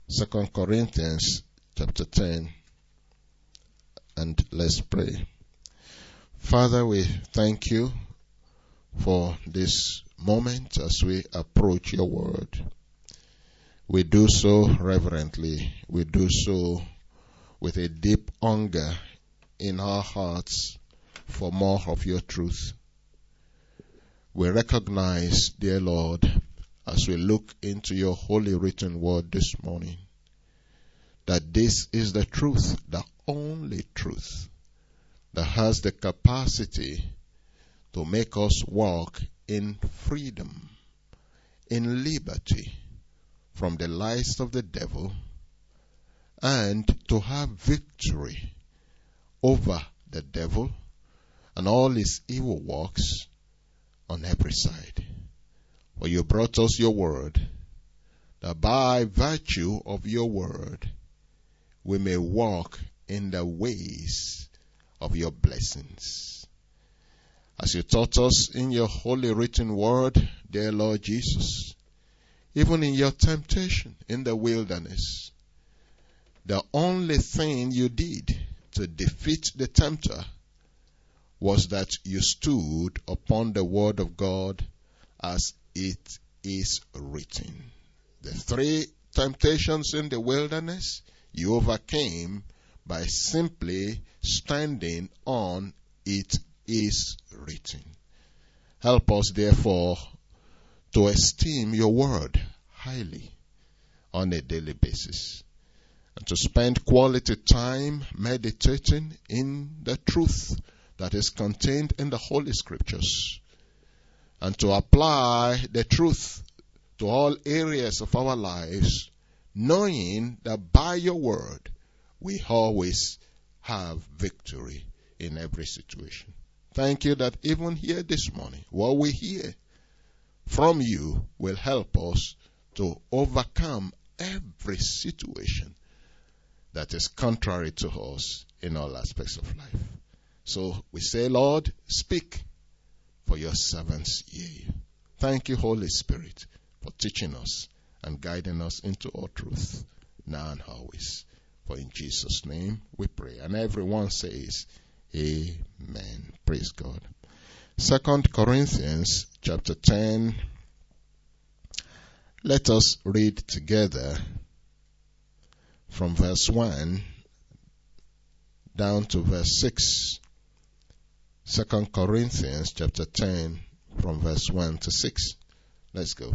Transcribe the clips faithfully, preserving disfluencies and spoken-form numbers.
Second Corinthians chapter ten, and let's pray. Father, we thank you for this moment as we approach your word. We do so reverently. We do so with a deep hunger in our hearts for more of your truth. We recognize, dear Lord, as we look into your holy written word this morning, that this is the truth, the only truth, that has the capacity to make us walk in freedom, in liberty from the lies of the devil, and to have victory over the devil and all his evil works on every side. For you brought us your word, that by virtue of your word we may walk in the ways of your blessings. As you taught us in your holy written word, dear Lord Jesus, even in your temptation in the wilderness, the only thing you did to defeat the tempter was that you stood upon the word of God as it is written. The three temptations in the wilderness you overcame by simply standing on it is written. Help us, therefore, to esteem your word highly on a daily basis, and to spend quality time meditating in the truth that is contained in the Holy Scriptures, and to apply the truth to all areas of our lives, knowing that by your word we always have victory in every situation. Thank you that even here this morning, what we hear from you will help us to overcome every situation that is contrary to us in all aspects of life. So we say, Lord, speak, for your servants hear you. Thank you, Holy Spirit, for teaching us and guiding us into all truth, now and always. For in Jesus' name we pray. And everyone says, Amen. Praise God. Second Corinthians chapter ten. Let us read together from verse one down to verse six. Second Corinthians chapter ten, from verse one to six. Let's go.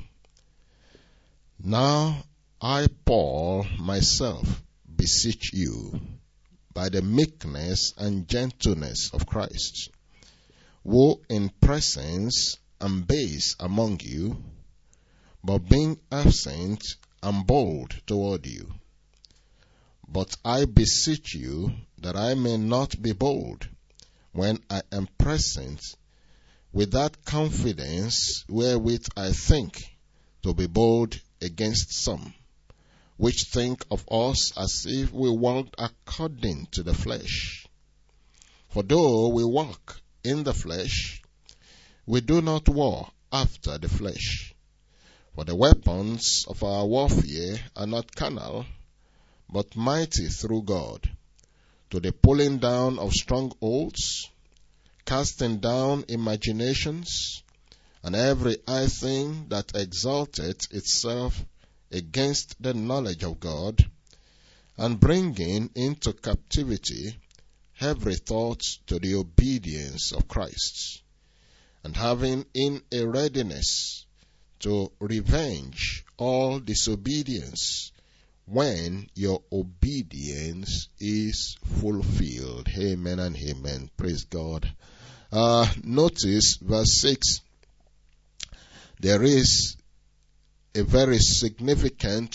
Now I, Paul, myself, beseech you, by the meekness and gentleness of Christ, who in presence am base among you, but being absent am bold toward you. But I beseech you that I may not be bold when I am present, with that confidence wherewith I think to be bold against some, which think of us as if we walked according to the flesh. For though we walk in the flesh, we do not war after the flesh. For the weapons of our warfare are not carnal, but mighty through God, to the pulling down of strongholds, casting down imaginations, and every high thing that exalteth itself against the knowledge of God, and bringing into captivity every thought to the obedience of Christ, and having in a readiness to revenge all disobedience when your obedience is fulfilled. Amen and amen. Praise God. Uh, notice verse six. There is a very significant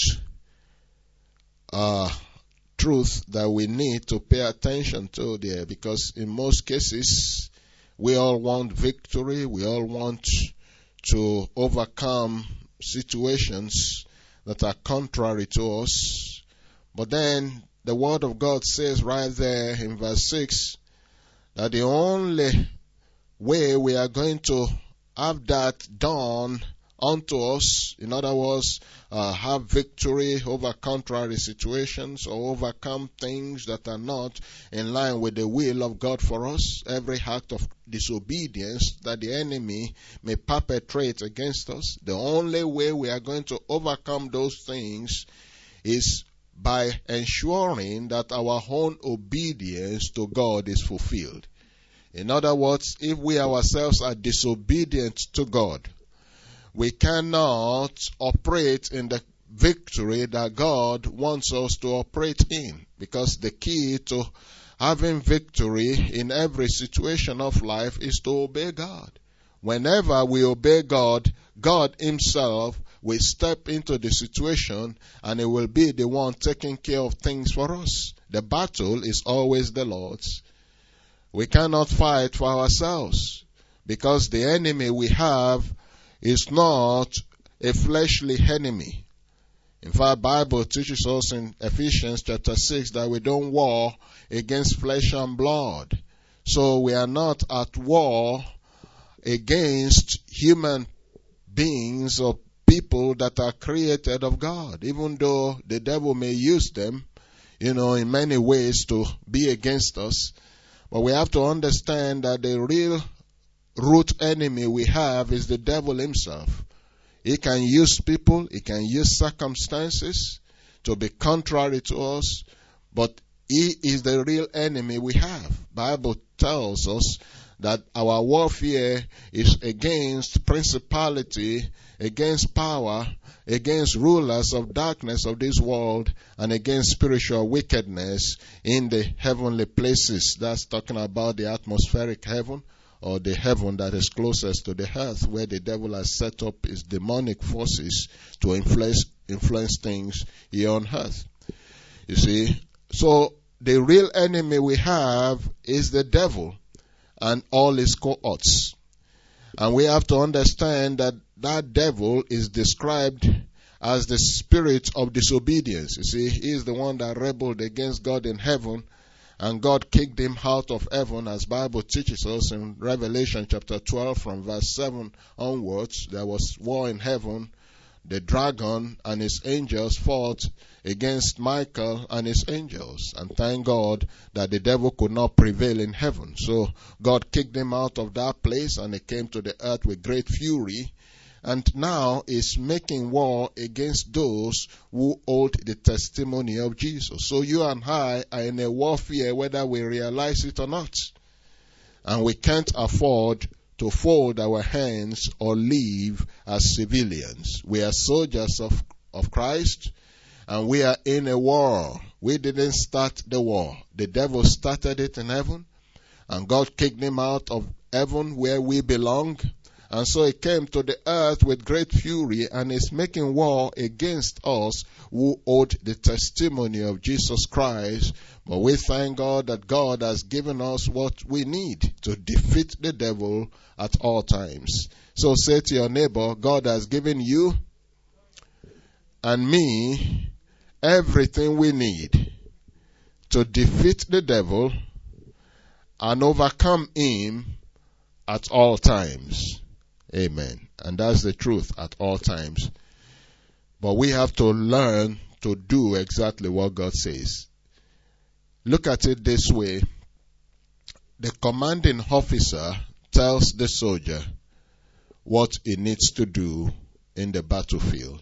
uh, truth that we need to pay attention to there, because in most cases we all want victory, we all want to overcome situations that are contrary to us. But then the word of God says right there in verse six that the only way we are going to have that done unto us. In other words, uh, have victory over contrary situations or overcome things that are not in line with the will of God for us. Every act of disobedience that the enemy may perpetrate against us, the only way we are going to overcome those things is by ensuring that our own obedience to God is fulfilled. In other words, if we ourselves are disobedient to God, we cannot operate in the victory that God wants us to operate in, because the key to having victory in every situation of life is to obey God. Whenever we obey God, God Himself will step into the situation and He will be the one taking care of things for us. The battle is always the Lord's. We cannot fight for ourselves, because the enemy we have is not a fleshly enemy. In fact, the Bible teaches us in Ephesians chapter six that we don't war against flesh and blood. So we are not at war against human beings or people that are created of God, even though the devil may use them, you know, in many ways to be against us. But we have to understand that the real root enemy we have is the devil himself. He can use people, he can use circumstances to be contrary to us, but he is the real enemy we have. The Bible tells us that our warfare is against principality, against power, against rulers of darkness of this world, and against spiritual wickedness in the heavenly places. That's talking about the atmospheric heaven, or the heaven that is closest to the earth, where the devil has set up his demonic forces to influence, influence things here on earth. You see, so the real enemy we have is the devil and all his cohorts. And we have to understand that that devil is described as the spirit of disobedience. You see, he is the one that rebelled against God in heaven, and God kicked him out of heaven, as Bible teaches us in Revelation chapter twelve from verse seven onwards. There was war in heaven. The dragon and his angels fought against Michael and his angels. And thank God that the devil could not prevail in heaven. So God kicked him out of that place, and he came to the earth with great fury. And now is making war against those who hold the testimony of Jesus. So you and I are in a warfare whether we realize it or not. And we can't afford to fold our hands or live as civilians. We are soldiers of, of Christ, and we are in a war. We didn't start the war. The devil started it in heaven, and God kicked him out of heaven where we belong. And so he came to the earth with great fury and is making war against us who hold the testimony of Jesus Christ. But we thank God that God has given us what we need to defeat the devil at all times. So say to your neighbor, God has given you and me everything we need to defeat the devil and overcome him at all times. Amen. And that's the truth, at all times. But we have to learn to do exactly what God says. Look at it this way. The commanding officer tells the soldier what he needs to do in the battlefield.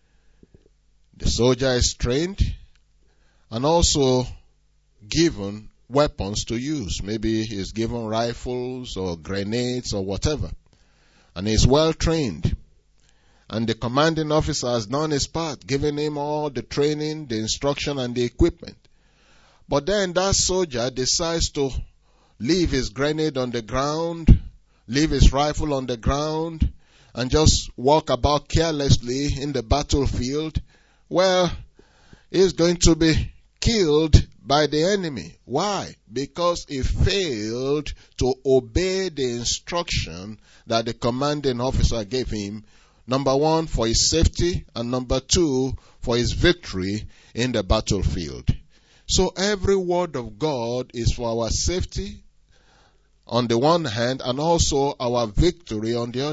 The soldier is trained and also given weapons to use. Maybe he's given rifles or grenades or whatever. And he's well trained. And the commanding officer has done his part, giving him all the training, the instruction, and the equipment. But then that soldier decides to leave his grenade on the ground, leave his rifle on the ground, and just walk about carelessly in the battlefield. Well, he's going to be killed by the enemy. Why? Because he failed to obey the instruction that the commanding officer gave him. Number one, for his safety, and number two, for his victory in the battlefield. So every word of God is for our safety on the one hand, and also our victory on the other.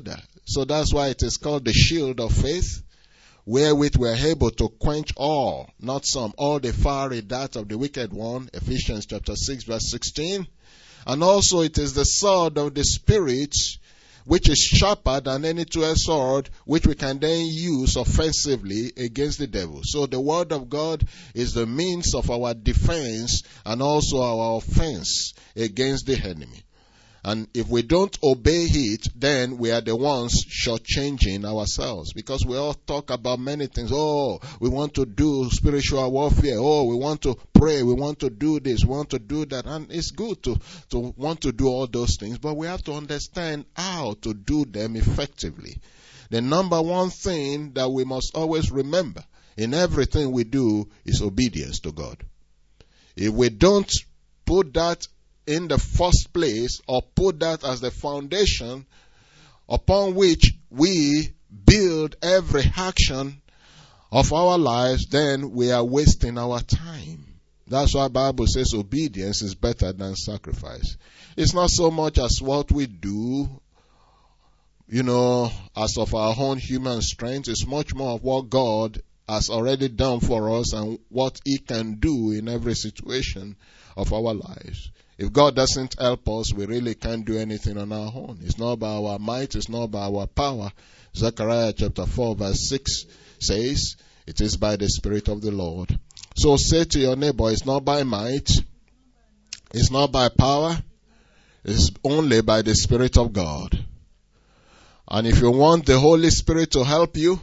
So that's why it is called the shield of faith, wherewith we are able to quench all, not some, all the fiery darts of the wicked one, Ephesians chapter six verse sixteen. And also it is the sword of the Spirit, which is sharper than any two-edged sword, which we can then use offensively against the devil. So the word of God is the means of our defense and also our offense against the enemy. And if we don't obey it, then we are the ones shortchanging ourselves. Because we all talk about many things. Oh, we want to do spiritual warfare. Oh, we want to pray. We want to do this. We want to do that. And it's good to, to want to do all those things. But we have to understand how to do them effectively. The number one thing that we must always remember in everything we do is obedience to God. If we don't put that in the first place, or put that as the foundation upon which we build every action of our lives, then we are wasting our time. That's why the Bible says obedience is better than sacrifice. It's not so much as what we do, you know, as of our own human strength. It's much more of what God has already done for us and what He can do in every situation of our lives. If God doesn't help us, we really can't do anything on our own. It's not by our might, it's not by our power. Zechariah chapter four verse six says, it is by the Spirit of the Lord. So say to your neighbor, it's not by might, it's not by power, it's only by the Spirit of God. And if you want the Holy Spirit to help you,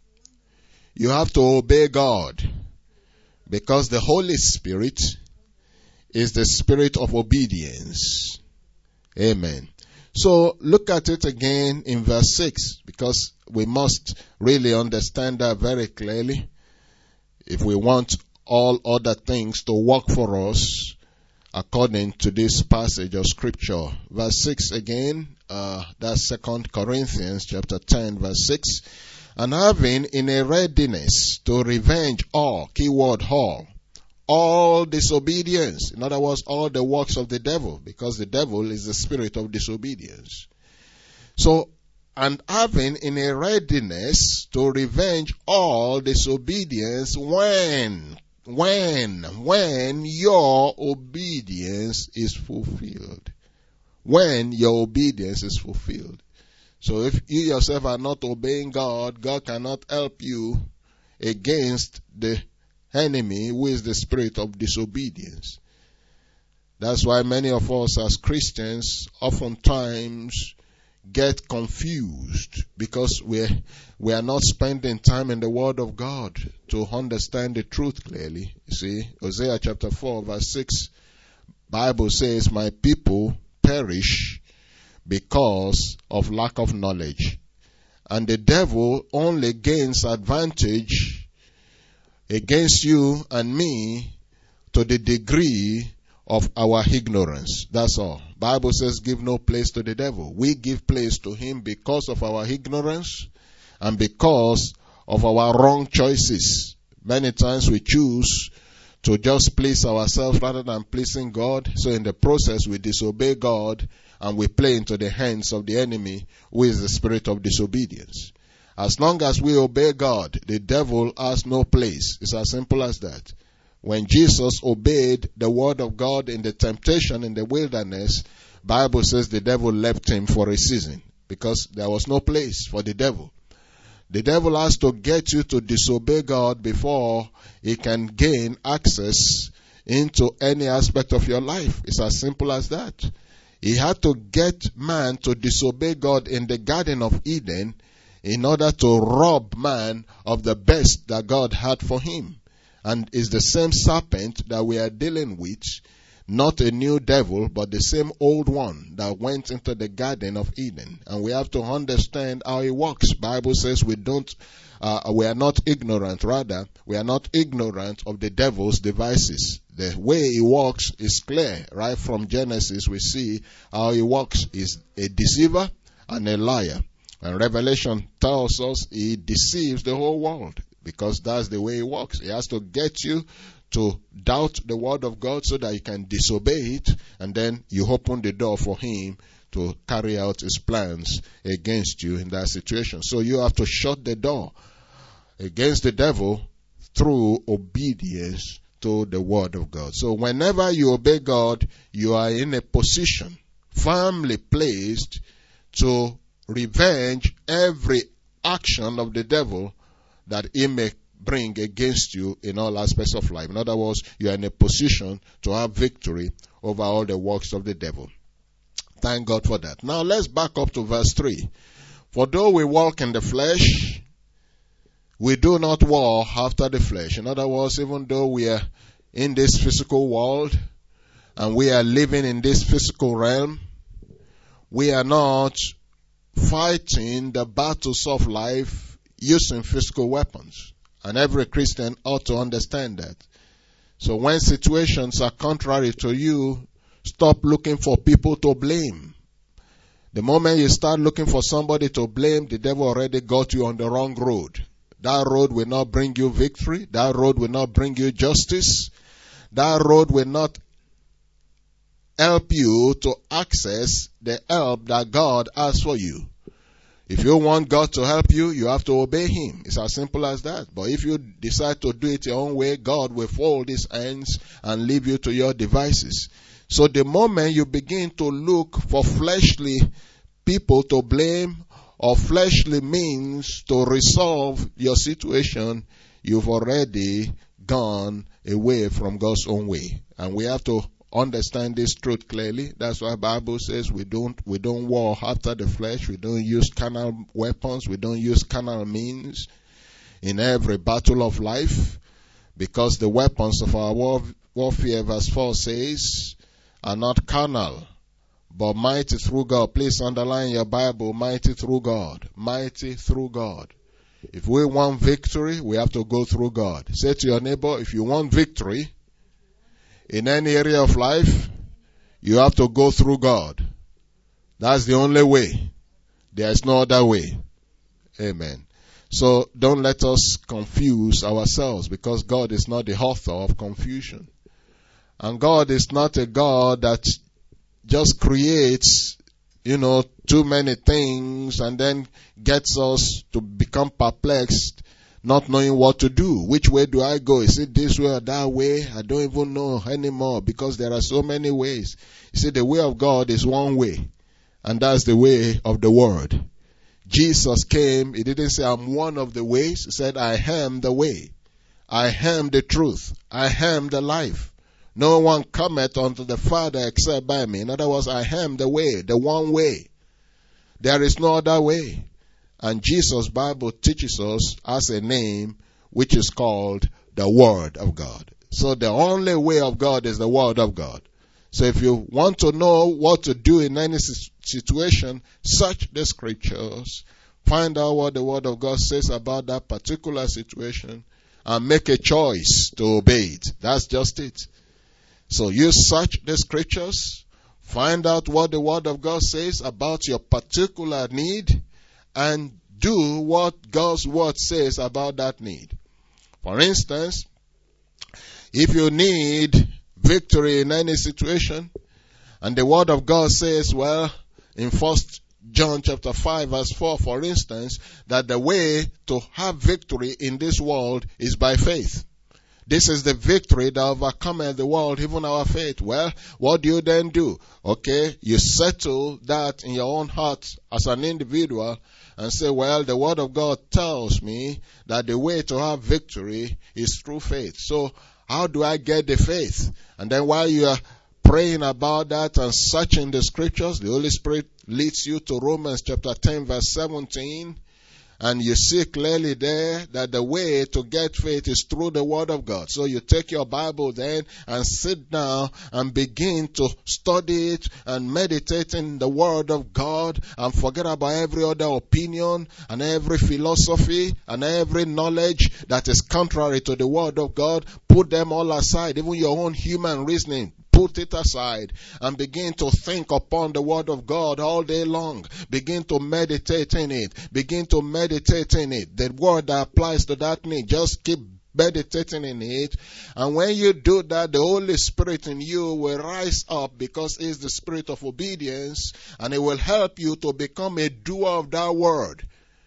you have to obey God. Because the Holy Spirit is the spirit of obedience. Amen. So look at it again in verse six, because we must really understand that very clearly if we want all other things to work for us according to this passage of scripture. Verse six again, uh, that's Second Corinthians chapter ten verse six. And having in a readiness to revenge all, keyword all, all disobedience. In other words, all the works of the devil, because the devil is the spirit of disobedience. So, and having in a readiness to revenge all disobedience when, when, when your obedience is fulfilled. When your obedience is fulfilled. So if you yourself are not obeying God, God cannot help you against the enemy, who is the spirit of disobedience. That's why many of us as Christians oftentimes get confused, because we we are not spending time in the Word of God to understand the truth clearly. You see, Hosea chapter four verse six, Bible says, my people perish because of lack of knowledge. And the devil only gains advantage against you and me to the degree of our ignorance. That's all. Bible says give no place to the devil. We give place to him because of our ignorance and because of our wrong choices. Many times we choose to just please ourselves rather than pleasing God. So in the process we disobey God and we play into the hands of the enemy, who is the spirit of disobedience. As long as we obey God, the devil has no place. It's as simple as that. When Jesus obeyed the word of God in the temptation in the wilderness, Bible says the devil left him for a season because there was no place for the devil. The devil has to get you to disobey God before he can gain access into any aspect of your life. It's as simple as that. He had to get man to disobey God in the Garden of Eden in order to rob man of the best that God had for him. And it's the same serpent that we are dealing with, not a new devil, but the same old one that went into the Garden of Eden. And we have to understand how it works. Bible says we don't, uh, we are not ignorant, rather, we are not ignorant of the devil's devices. The way he works is clear. Right from Genesis, we see how he works. He's a deceiver and a liar. And Revelation tells us he deceives the whole world because that's the way he works. He has to get you to doubt the word of God so that you can disobey it, and then you open the door for him to carry out his plans against you in that situation. So you have to shut the door against the devil through obedience to the word of God. So whenever you obey God, you are in a position, firmly placed, to revenge every action of the devil that he may bring against you in all aspects of life. In other words, you are in a position to have victory over all the works of the devil. Thank God for that. Now let's back up to verse three. For though we walk in the flesh, we do not war after the flesh. In other words, even though we are in this physical world and we are living in this physical realm, we are not fighting the battles of life using physical weapons. And every Christian ought to understand that. So when situations are contrary to you, stop looking for people to blame. The moment you start looking for somebody to blame, the devil already got you on the wrong road. That road will not bring you victory. That road will not bring you justice. That road will not help you to access the help that God has for you. If you want God to help you, you have to obey Him. It's as simple as that. But if you decide to do it your own way, God will fold His hands and leave you to your devices. So the moment you begin to look for fleshly people to blame or fleshly means to resolve your situation, you've already gone away from God's own way. And we have to understand this truth clearly. That's why the Bible says we don't we don't war after the flesh. We don't use carnal weapons. We don't use carnal means in every battle of life, because the weapons of our war, warfare, verse four says, are not carnal, but mighty through God. Please underline your Bible, mighty through God. Mighty through God. If we want victory, we have to go through God. Say to your neighbor, if you want victory in any area of life, you have to go through God. That's the only way. There is no other way. Amen. So don't let us confuse ourselves, because God is not the author of confusion. And God is not a God that just creates, you know, too many things and then gets us to become perplexed, not knowing what to do. Which way do I go? Is it this way or that way? I don't even know anymore, because there are so many ways. You see, the way of God is one way, and that's the way of the Word. Jesus came, He didn't say, I'm one of the ways. He said, I am the way. I am the truth. I am the life. No one cometh unto the Father except by me. In other words, I am the way, the one way. There is no other way. And Jesus' Bible teaches us as a name which is called the Word of God. So the only way of God is the Word of God. So if you want to know what to do in any situation, search the Scriptures, find out what the Word of God says about that particular situation, and make a choice to obey it. That's just it. So you search the Scriptures, find out what the Word of God says about your particular need, and do what God's Word says about that need. For instance, if you need victory in any situation, and the Word of God says, well, in First John chapter five verse four, for instance, that the way to have victory in this world is by faith. This is the victory that overcometh the world, even our faith. Well, what do you then do? Okay, you settle that in your own heart as an individual and say, well, the Word of God tells me that the way to have victory is through faith. So how do I get the faith? And then while you are praying about that and searching the Scriptures, the Holy Spirit leads you to Romans chapter ten verse seventeen. And you see clearly there that the way to get faith is through the Word of God. So you take your Bible then and sit down and begin to study it and meditate in the Word of God, and forget about every other opinion and every philosophy and every knowledge that is contrary to the Word of God. Put them all aside, even your own human reasoning. Put it aside and begin to think upon the Word of God all day long. Begin to meditate in it. Begin to meditate in it. The word that applies to that need. Just keep meditating in it. And when you do that, the Holy Spirit in you will rise up because it's the spirit of obedience, and it will help you to become a doer of that word.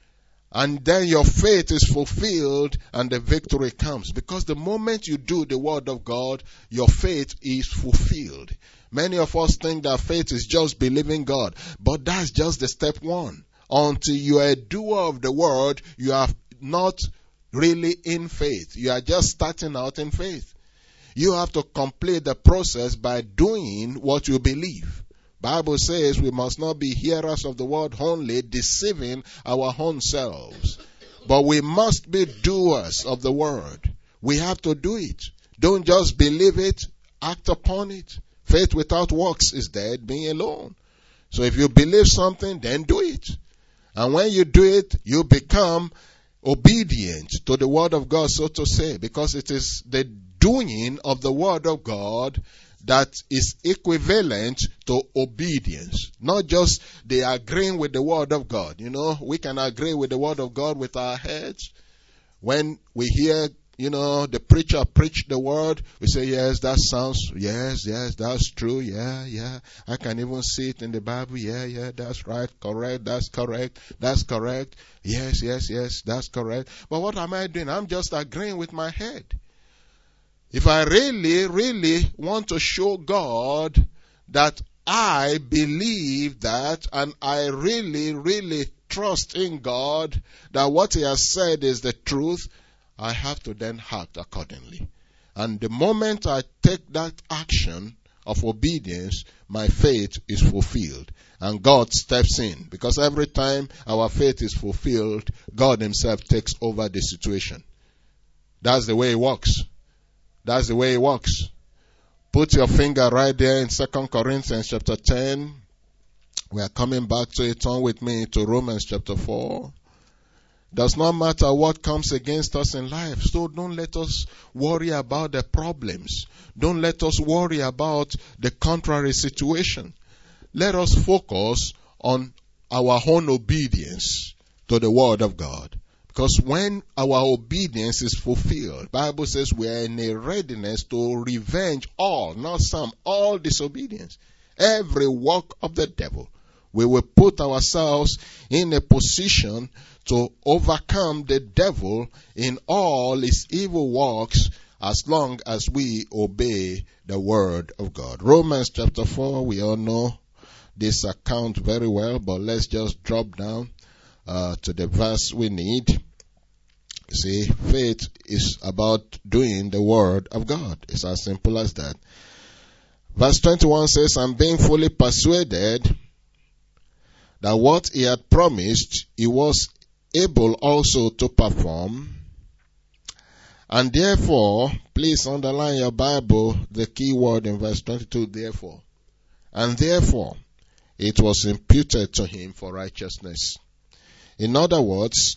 And then your faith is fulfilled and the victory comes. Because the moment you do the word of God, your faith is fulfilled. Many of us think that faith is just believing God, but that's just the step one. Until you are a doer of the word, you are not really in faith. You are just starting out in faith. You have to complete the process by doing what you believe. Bible says we must not be hearers of the word only, deceiving our own selves. But we must be doers of the word. We have to do it. Don't just believe it, act upon it. Faith without works is dead, being alone. So if you believe something, then do it. And when you do it, you become obedient to the word of God, so to say, because it is the doing of the word of God that is equivalent to obedience. Not just the agreeing with the word of God. You know, we can agree with the word of God with our heads. When we hear, you know, the preacher preach the word, we say, yes, that sounds, yes, yes, that's true, yeah, yeah. I can even see it in the Bible, yeah, yeah, that's right, correct, that's correct, that's correct. Yes, yes, yes, that's correct. But what am I doing? I'm just agreeing with my head. If I really, really want to show God that I believe that, and I really, really trust in God that what He has said is the truth, I have to then act accordingly. And the moment I take that action of obedience, my faith is fulfilled. And God steps in. Because every time our faith is fulfilled, God Himself takes over the situation. That's the way it works. That's the way it works. Put your finger right there in Second Corinthians chapter ten. We are coming back to it. Turn with me to Romans chapter four. Does not matter what comes against us in life. So don't let us worry about the problems. Don't let us worry about the contrary situation. Let us focus on our own obedience to the word of God. Because when our obedience is fulfilled, Bible says we are in a readiness to revenge all, not some, all disobedience. Every work of the devil. We will put ourselves in a position to overcome the devil in all his evil works as long as we obey the word of God. Romans chapter four, we all know this account very well, but let's just drop down uh, to the verse we need. You see, faith is about doing the word of God. It's as simple as that. Verse twenty-one says, I'm being fully persuaded that what He had promised, He was able also to perform. And therefore, please underline your Bible, the key word in verse twenty-two, therefore. And therefore, it was imputed to Him for righteousness. In other words,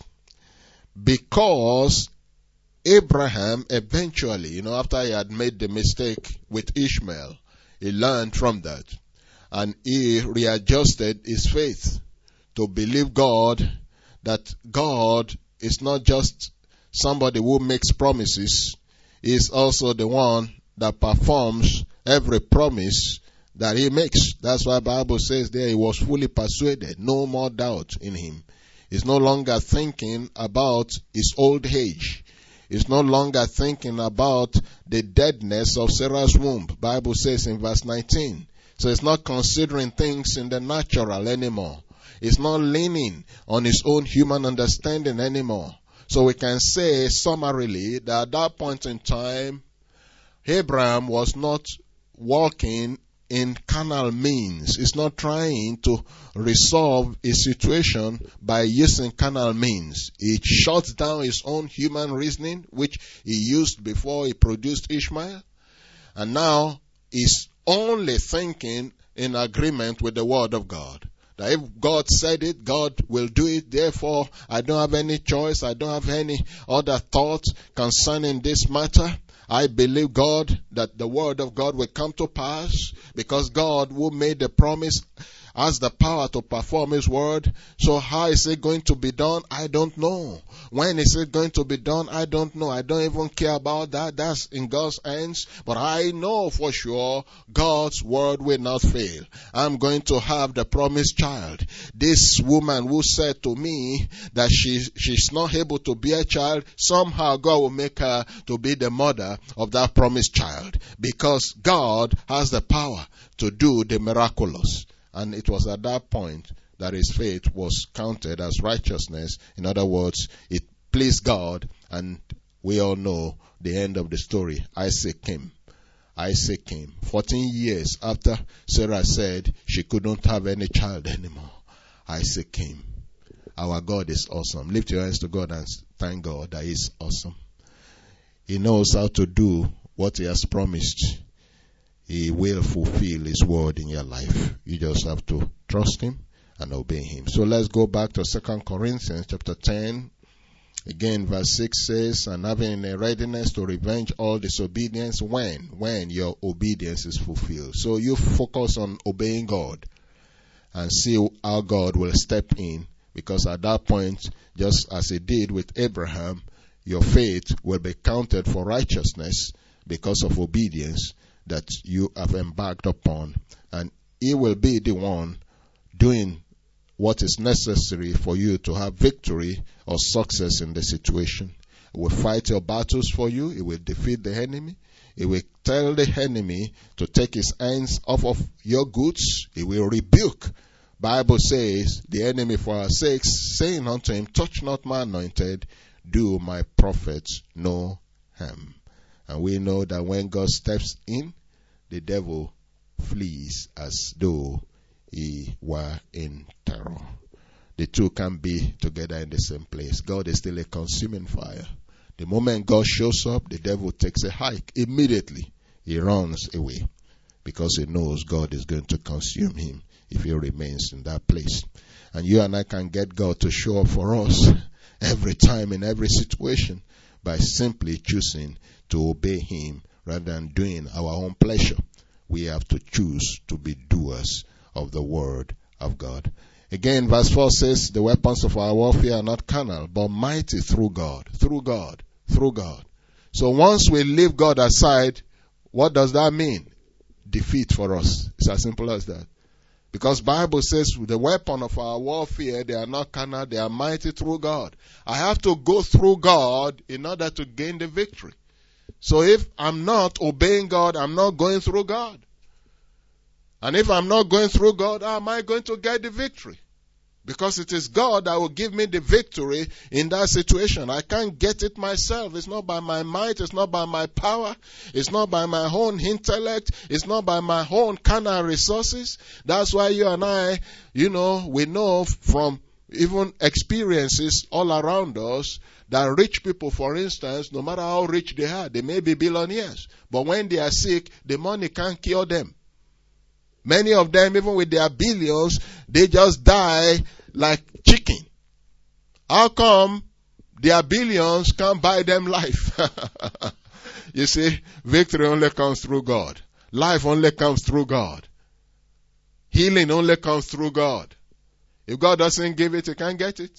because Abraham eventually, you know, after he had made the mistake with Ishmael, he learned from that. And he readjusted his faith to believe God, that God is not just somebody who makes promises. He is also the one that performs every promise that He makes. That's why the Bible says there He was fully persuaded. No more doubt in Him. He's no longer thinking about his old age. He's no longer thinking about the deadness of Sarah's womb. The Bible says in verse nineteen. So he's not considering things in the natural anymore. He's not leaning on his own human understanding anymore. So we can say summarily that at that point in time, Abraham was not walking in carnal means. He's not trying to resolve a situation by using carnal means. He shuts down his own human reasoning, which he used before he produced Ishmael. And now he's only thinking in agreement with the word of God. That if God said it, God will do it. Therefore, I don't have any choice. I don't have any other thoughts concerning this matter. I believe God that the word of God will come to pass because God who made the promise has the power to perform His word. So how is it going to be done? I don't know. When is it going to be done? I don't know. I don't even care about that. That's in God's hands. But I know for sure God's word will not fail. I'm going to have the promised child. This woman who said to me that she she's not able to be a child, somehow God will make her to be the mother of that promised child, because God has the power to do the miraculous. And it was at that point that his faith was counted as righteousness. In other words, it pleased God, and we all know the end of the story. Isaac came. Isaac came. fourteen years after Sarah said she couldn't have any child anymore, Isaac came. Our God is awesome. Lift your hands to God and thank God that He's awesome. He knows how to do what He has promised. He will fulfill His word in your life. You just have to trust Him and obey Him. So let's go back to Second Corinthians chapter ten. Again, verse six says, and having a readiness to revenge all disobedience when, when your obedience is fulfilled. So you focus on obeying God and see how God will step in, because at that point, just as He did with Abraham, your faith will be counted for righteousness because of obedience that you have embarked upon. And He will be the one doing what is necessary for you to have victory or success in the situation. He will fight your battles for you. He will defeat the enemy. He will tell the enemy to take his hands off of your goods. He will rebuke. Bible says, the enemy for our sakes, saying unto him, touch not my anointed, do my prophets no harm. And we know that when God steps in, the devil flees as though he were in terror. The two can be together in the same place. God is still a consuming fire. The moment God shows up, the devil takes a hike. Immediately, he runs away because he knows God is going to consume him if he remains in that place. And you and I can get God to show up for us every time in every situation by simply choosing to obey Him rather than doing our own pleasure. We have to choose to be doers of the word of God. Again, verse four says, the weapons of our warfare are not carnal, but mighty through God, through God, through God. So once we leave God aside, what does that mean? Defeat for us. It's as simple as that. Because Bible says the weapon of our warfare, they are not carnal, they are mighty through God. I have to go through God in order to gain the victory. So if I'm not obeying God, I'm not going through God. And if I'm not going through God, how am I going to get the victory? Because it is God that will give me the victory in that situation. I can't get it myself. It's not by my might. It's not by my power. It's not by my own intellect. It's not by my own carnal resources. That's why you and I, you know, we know from even experiences all around us that rich people, for instance, no matter how rich they are, they may be billionaires. But when they are sick, the money can't cure them. Many of them, even with their billions, they just die like chicken. How come their billions can't buy them life? You see, victory only comes through God. Life only comes through God. Healing only comes through God. If God doesn't give it, you can't get it.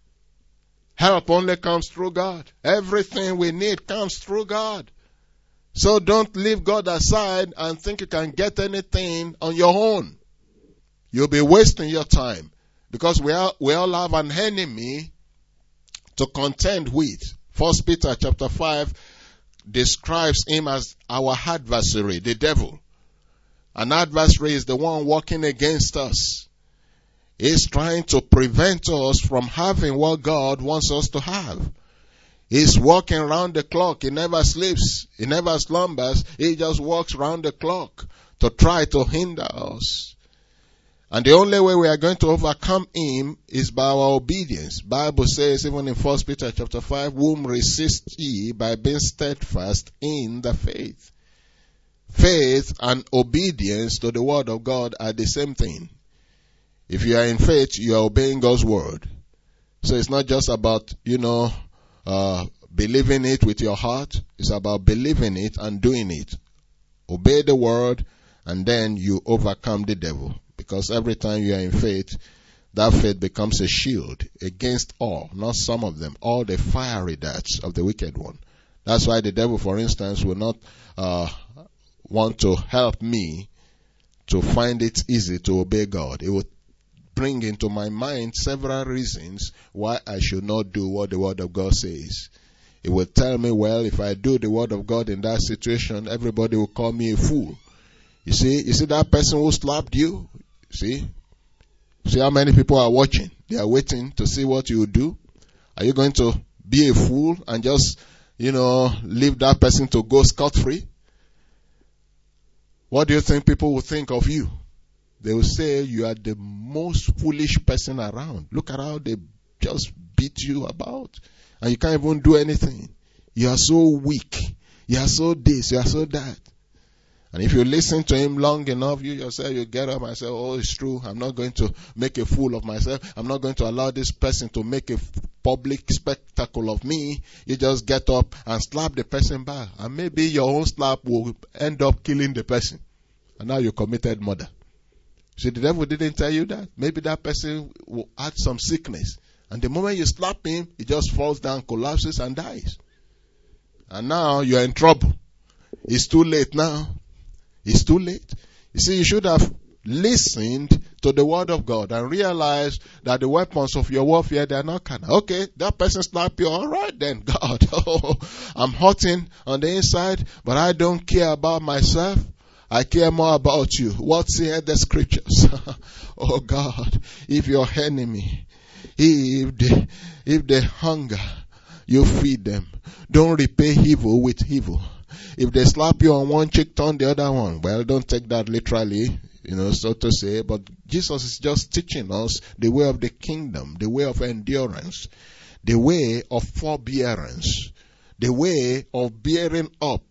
Help only comes through God. Everything we need comes through God. So don't leave God aside and think you can get anything on your own. You'll be wasting your time, because we all, we all have an enemy to contend with. First Peter chapter five describes him as our adversary, the devil. An adversary is the one working against us. He's trying to prevent us from having what God wants us to have. He's walking around the clock. He never sleeps. He never slumbers. He just walks around the clock to try to hinder us. And the only way we are going to overcome him is by our obedience. Bible says, even in First Peter chapter five, whom resist ye by being steadfast in the faith. Faith and obedience to the word of God are the same thing. If you are in faith, you are obeying God's word. So it's not just about, you know, Uh, believing it with your heart. It's about believing it and doing it. Obey the word, and then you overcome the devil. because every time you are in faith, that faith becomes a shield against all, not some of them, all the fiery darts of the wicked one. That's why the devil, for instance, will not uh, want to help me to find it easy to obey God. It will bring into my mind several reasons why I should not do what the Word of God says. It will tell me, well, if I do the Word of God in that situation, everybody will call me a fool. You see, you see that person who slapped you? See? See how many people are watching? They are waiting to see what you do. Are you going to be a fool and just, you know, leave that person to go scot-free? What do you think people will think of you? They will say you are the most foolish person around. Look at how they just beat you about. And you can't even do anything. You are so weak. You are so this, you are so that. And if you listen to him long enough, you yourself, you get up and say, oh, it's true. I'm not going to make a fool of myself. I'm not going to allow this person to make a public spectacle of me. You just get up and slap the person back. And maybe your own slap will end up killing the person. And now you committed murder. See, the devil didn't tell you that. Maybe that person will add some sickness. And the moment you slap him, he just falls down, collapses, and dies. And now you're in trouble. It's too late now. It's too late. You see, you should have listened to the Word of God and realized that the weapons of your warfare, they are not carnal. Okay, that person slapped you. All right then, God. Oh, I'm hurting on the inside, but I don't care about myself. I care more about you. What's here the scriptures? Oh God, if your enemy, if they, if they hunger, you feed them. Don't repay evil with evil. If they slap you on one cheek, turn the other one. Well, don't take that literally, you know, so to say. But Jesus is just teaching us the way of the kingdom, the way of endurance, the way of forbearance, the way of bearing up,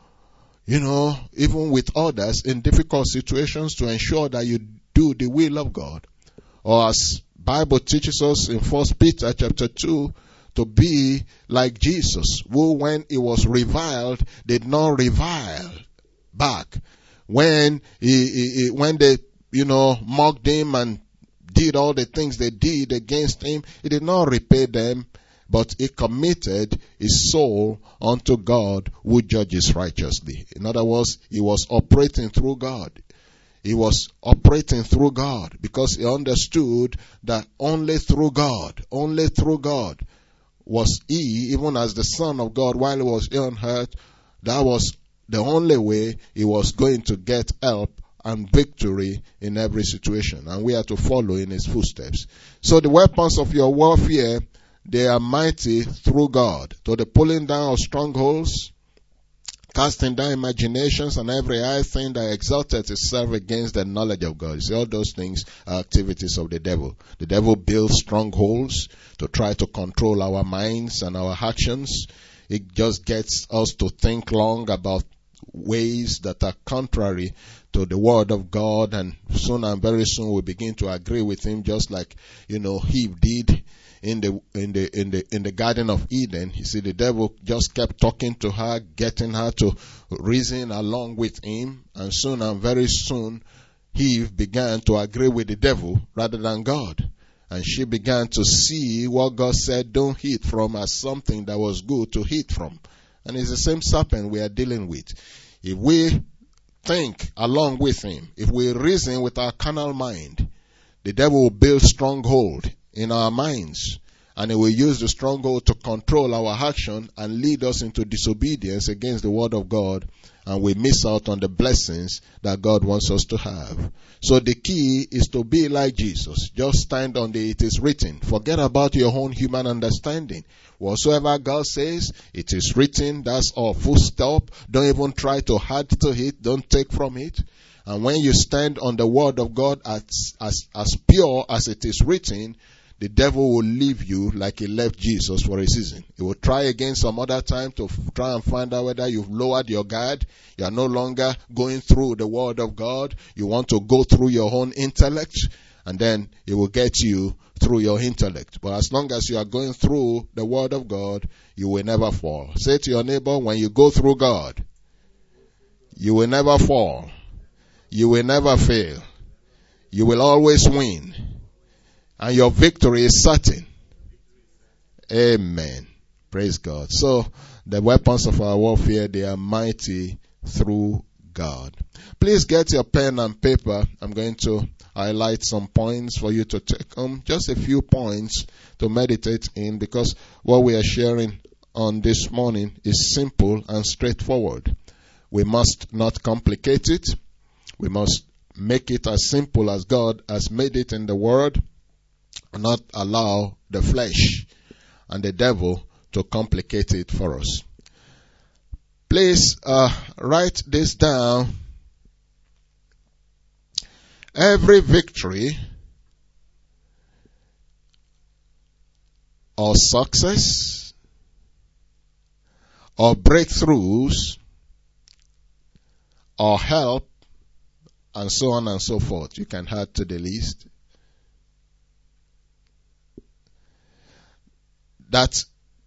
you know, even with others in difficult situations to ensure that you do the will of God. Or as Bible teaches us in First Peter chapter two, to be like Jesus, who when he was reviled, did not revile back. When he, he, he, when they, you know, mocked him and did all the things they did against him, he did not repay them, but he committed his soul unto God who judges righteously. In other words, he was operating through God. He was operating through God because he understood that only through God, only through God was he, even as the Son of God, while he was on earth, that was the only way he was going to get help and victory in every situation. And we are to follow in his footsteps. So the weapons of your warfare, they are mighty through God, to the pulling down of strongholds, casting down imaginations and every high thing that exalted itself against the knowledge of God. See, all those things are activities of the devil. The devil builds strongholds to try to control our minds and our actions. It just gets us to think long about ways that are contrary to the word of God, and soon and very soon we begin to agree with him, just like, you know, Eve did in the in the in the in the Garden of Eden. You see, the devil just kept talking to her, getting her to reason along with him, and soon and very soon Eve began to agree with the devil rather than God. And she began to see what God said don't eat from as something that was good to eat from. And it's the same serpent we are dealing with. If we think along with him, if we reason with our carnal mind, the devil will build stronghold in our minds, and he will use the stronghold to control our action and lead us into disobedience against the word of God, and we miss out on the blessings that God wants us to have. So the key is to be like Jesus. Just stand on the it is written. Forget about your own human understanding. Whatsoever God says, it is written. That's all. Full stop. Don't even try to add to it. Don't take from it. And when you stand on the word of God as, as, as pure as it is written, the devil will leave you like he left Jesus for a season. He will try again some other time to f- try and find out whether you've lowered your guard. You are no longer going through the word of God. You want to go through your own intellect, and then he will get you through your intellect. But as long as you are going through the word of God, you will never fall. Say to your neighbor, when you go through God, you will never fall. You will never fail. You will always win. And your victory is certain. Amen. Praise God. So, the weapons of our warfare, they are mighty through God. Please get your pen and paper. I'm going to highlight some points for you to take home. Just a few points to meditate in, because what we are sharing on this morning is simple and straightforward. We must not complicate it. We must make it as simple as God has made it in the Word, and not allow the flesh and the devil to complicate it for us. Please uh, write this down. Every victory or success or breakthroughs or help and so on and so forth, you can add to the list, that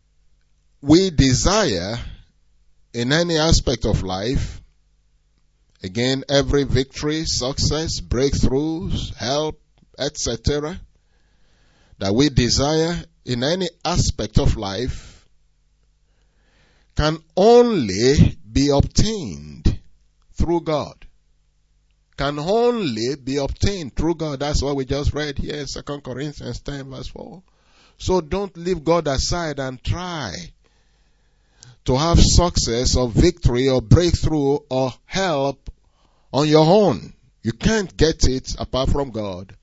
we desire in any aspect of life. Again, every victory, success, breakthroughs, help, et cetera, that we desire in any aspect of life can only be obtained through God. Can only be obtained through God. That's what we just read here in Second Corinthians ten verse four. So don't leave God aside and try to have success or victory or breakthrough or help on your own. You can't get it apart from God.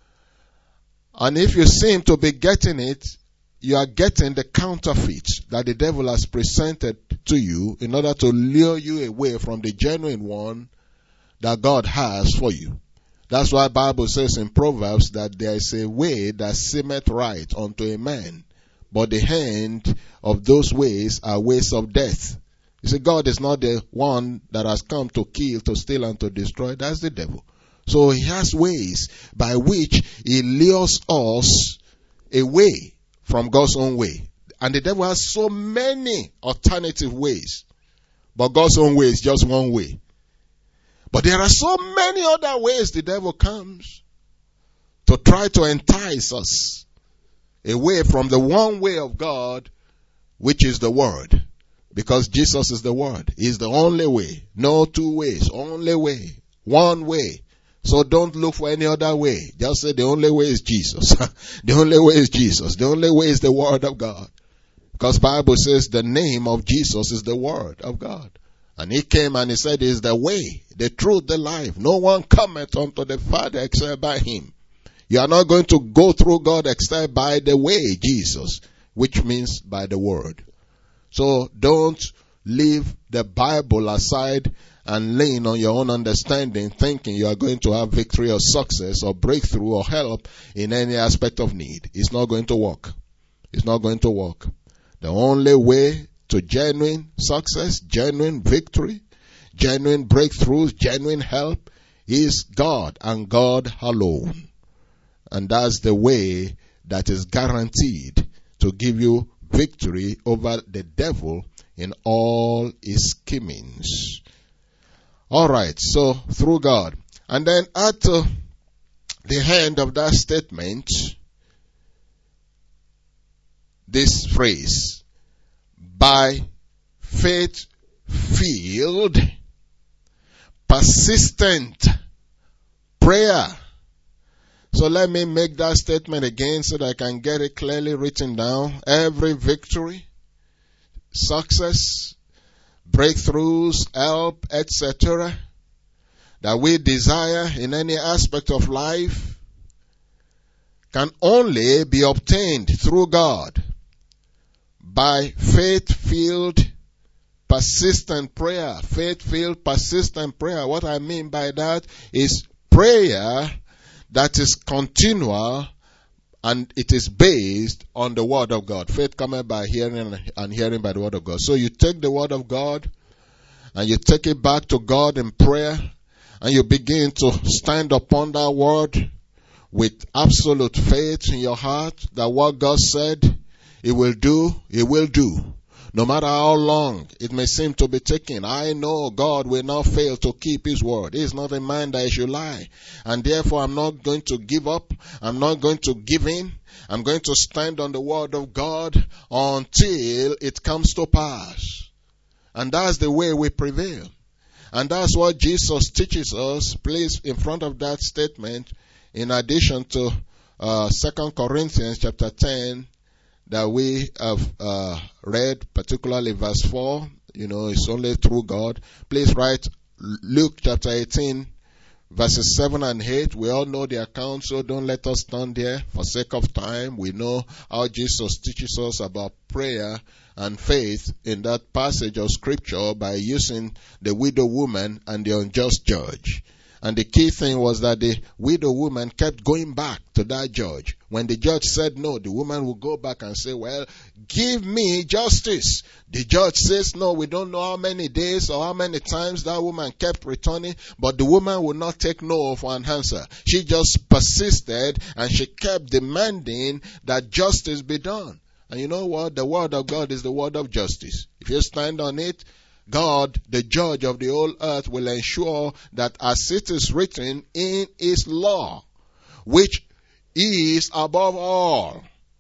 And if you seem to be getting it, you are getting the counterfeit that the devil has presented to you in order to lure you away from the genuine one that God has for you. That's why the Bible says in Proverbs that there is a way that seemeth right unto a man, but the end of those ways are ways of death. You see, God is not the one that has come to kill, to steal, and to destroy. That's the devil. So he has ways by which he lures us away from God's own way. And the devil has so many alternative ways. But God's own way is just one way. But there are so many other ways the devil comes to try to entice us away from the one way of God, which is the Word. Because Jesus is the Word. He's the only way. No two ways. Only way. One way. So don't look for any other way. Just say the only way is Jesus. The only way is Jesus. The only way is the Word of God. Because the Bible says the name of Jesus is the Word of God. And he came and he said, he is the way, the truth, the life. No one cometh unto the Father except by him. You are not going to go through God except by the way, Jesus, which means by the Word. So don't leave the Bible aside and lean on your own understanding, thinking you are going to have victory or success or breakthrough or help in any aspect of need. It's not going to work. It's not going to work. The only way to genuine success, genuine victory, genuine breakthroughs, genuine help is God and God alone. And that's the way that is guaranteed to give you victory over the devil in all his schemings. Alright, so through God. And then at uh, the end of that statement, this phrase, by faith-filled, persistent prayer. So let me make that statement again so that I can get it clearly written down. Every victory, success, breakthroughs, help, et cetera that we desire in any aspect of life can only be obtained through God by faith-filled, persistent prayer. Faith-filled, persistent prayer. What I mean by that is prayer that is continual and it is based on the Word of God. Faith cometh by hearing and hearing by the Word of God. So you take the Word of God and you take it back to God in prayer and you begin to stand upon that Word with absolute faith in your heart that what God said He will do, He will do. No matter how long it may seem to be taking, I know God will not fail to keep His word. He is not a man that He should lie. And therefore I'm not going to give up. I'm not going to give in. I'm going to stand on the word of God until it comes to pass. And that's the way we prevail. And that's what Jesus teaches us. Please, in front of that statement, in addition to uh, Second Corinthians chapter ten, that we have uh, read, particularly verse four, you know, it's only through God. Please write Luke chapter eighteen, verses seven and eight. We all know the account, so don't let us stand there for sake of time. We know how Jesus teaches us about prayer and faith in that passage of scripture by using the widow woman and the unjust judge. And the key thing was that the widow woman kept going back to that judge. When the judge said no, the woman would go back and say, well, give me justice. The judge says, no, we don't know how many days or how many times that woman kept returning, but the woman would not take no for an answer. She just persisted and she kept demanding that justice be done. And you know what? The word of God is the word of justice. If you stand on it, God, the judge of the whole earth, will ensure that as it is written in His law, which is above all,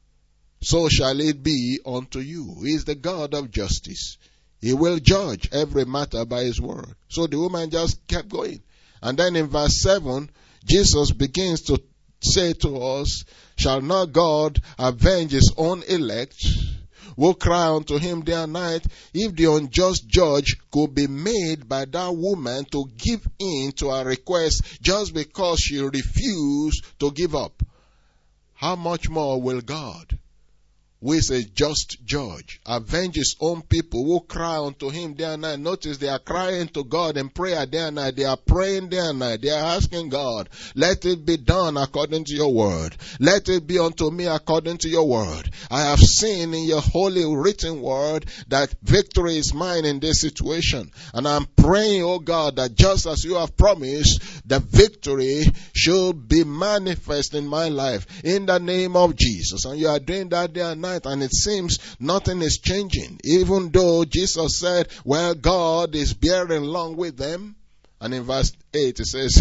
so shall it be unto you. He is the God of justice. He will judge every matter by His word. So the woman just kept going. And then in verse seven, Jesus begins to say to us, shall not God avenge His own elect, will cry unto Him day and night? If the unjust judge could be made by that woman to give in to her request just because she refused to give up, how much more will God, who is a just judge, avenge His own people who cry unto Him day and night? Notice they are crying to God in prayer day and night. They are praying day and night. They are asking God, let it be done according to your word. Let it be unto me according to your word. I have seen in your holy written word that victory is mine in this situation. And I'm praying, oh God, that just as you have promised, the victory should be manifest in my life in the name of Jesus. And you are doing that day and night. And it seems nothing is changing. Even though Jesus said, well, God is bearing along with them. And in verse eight it says,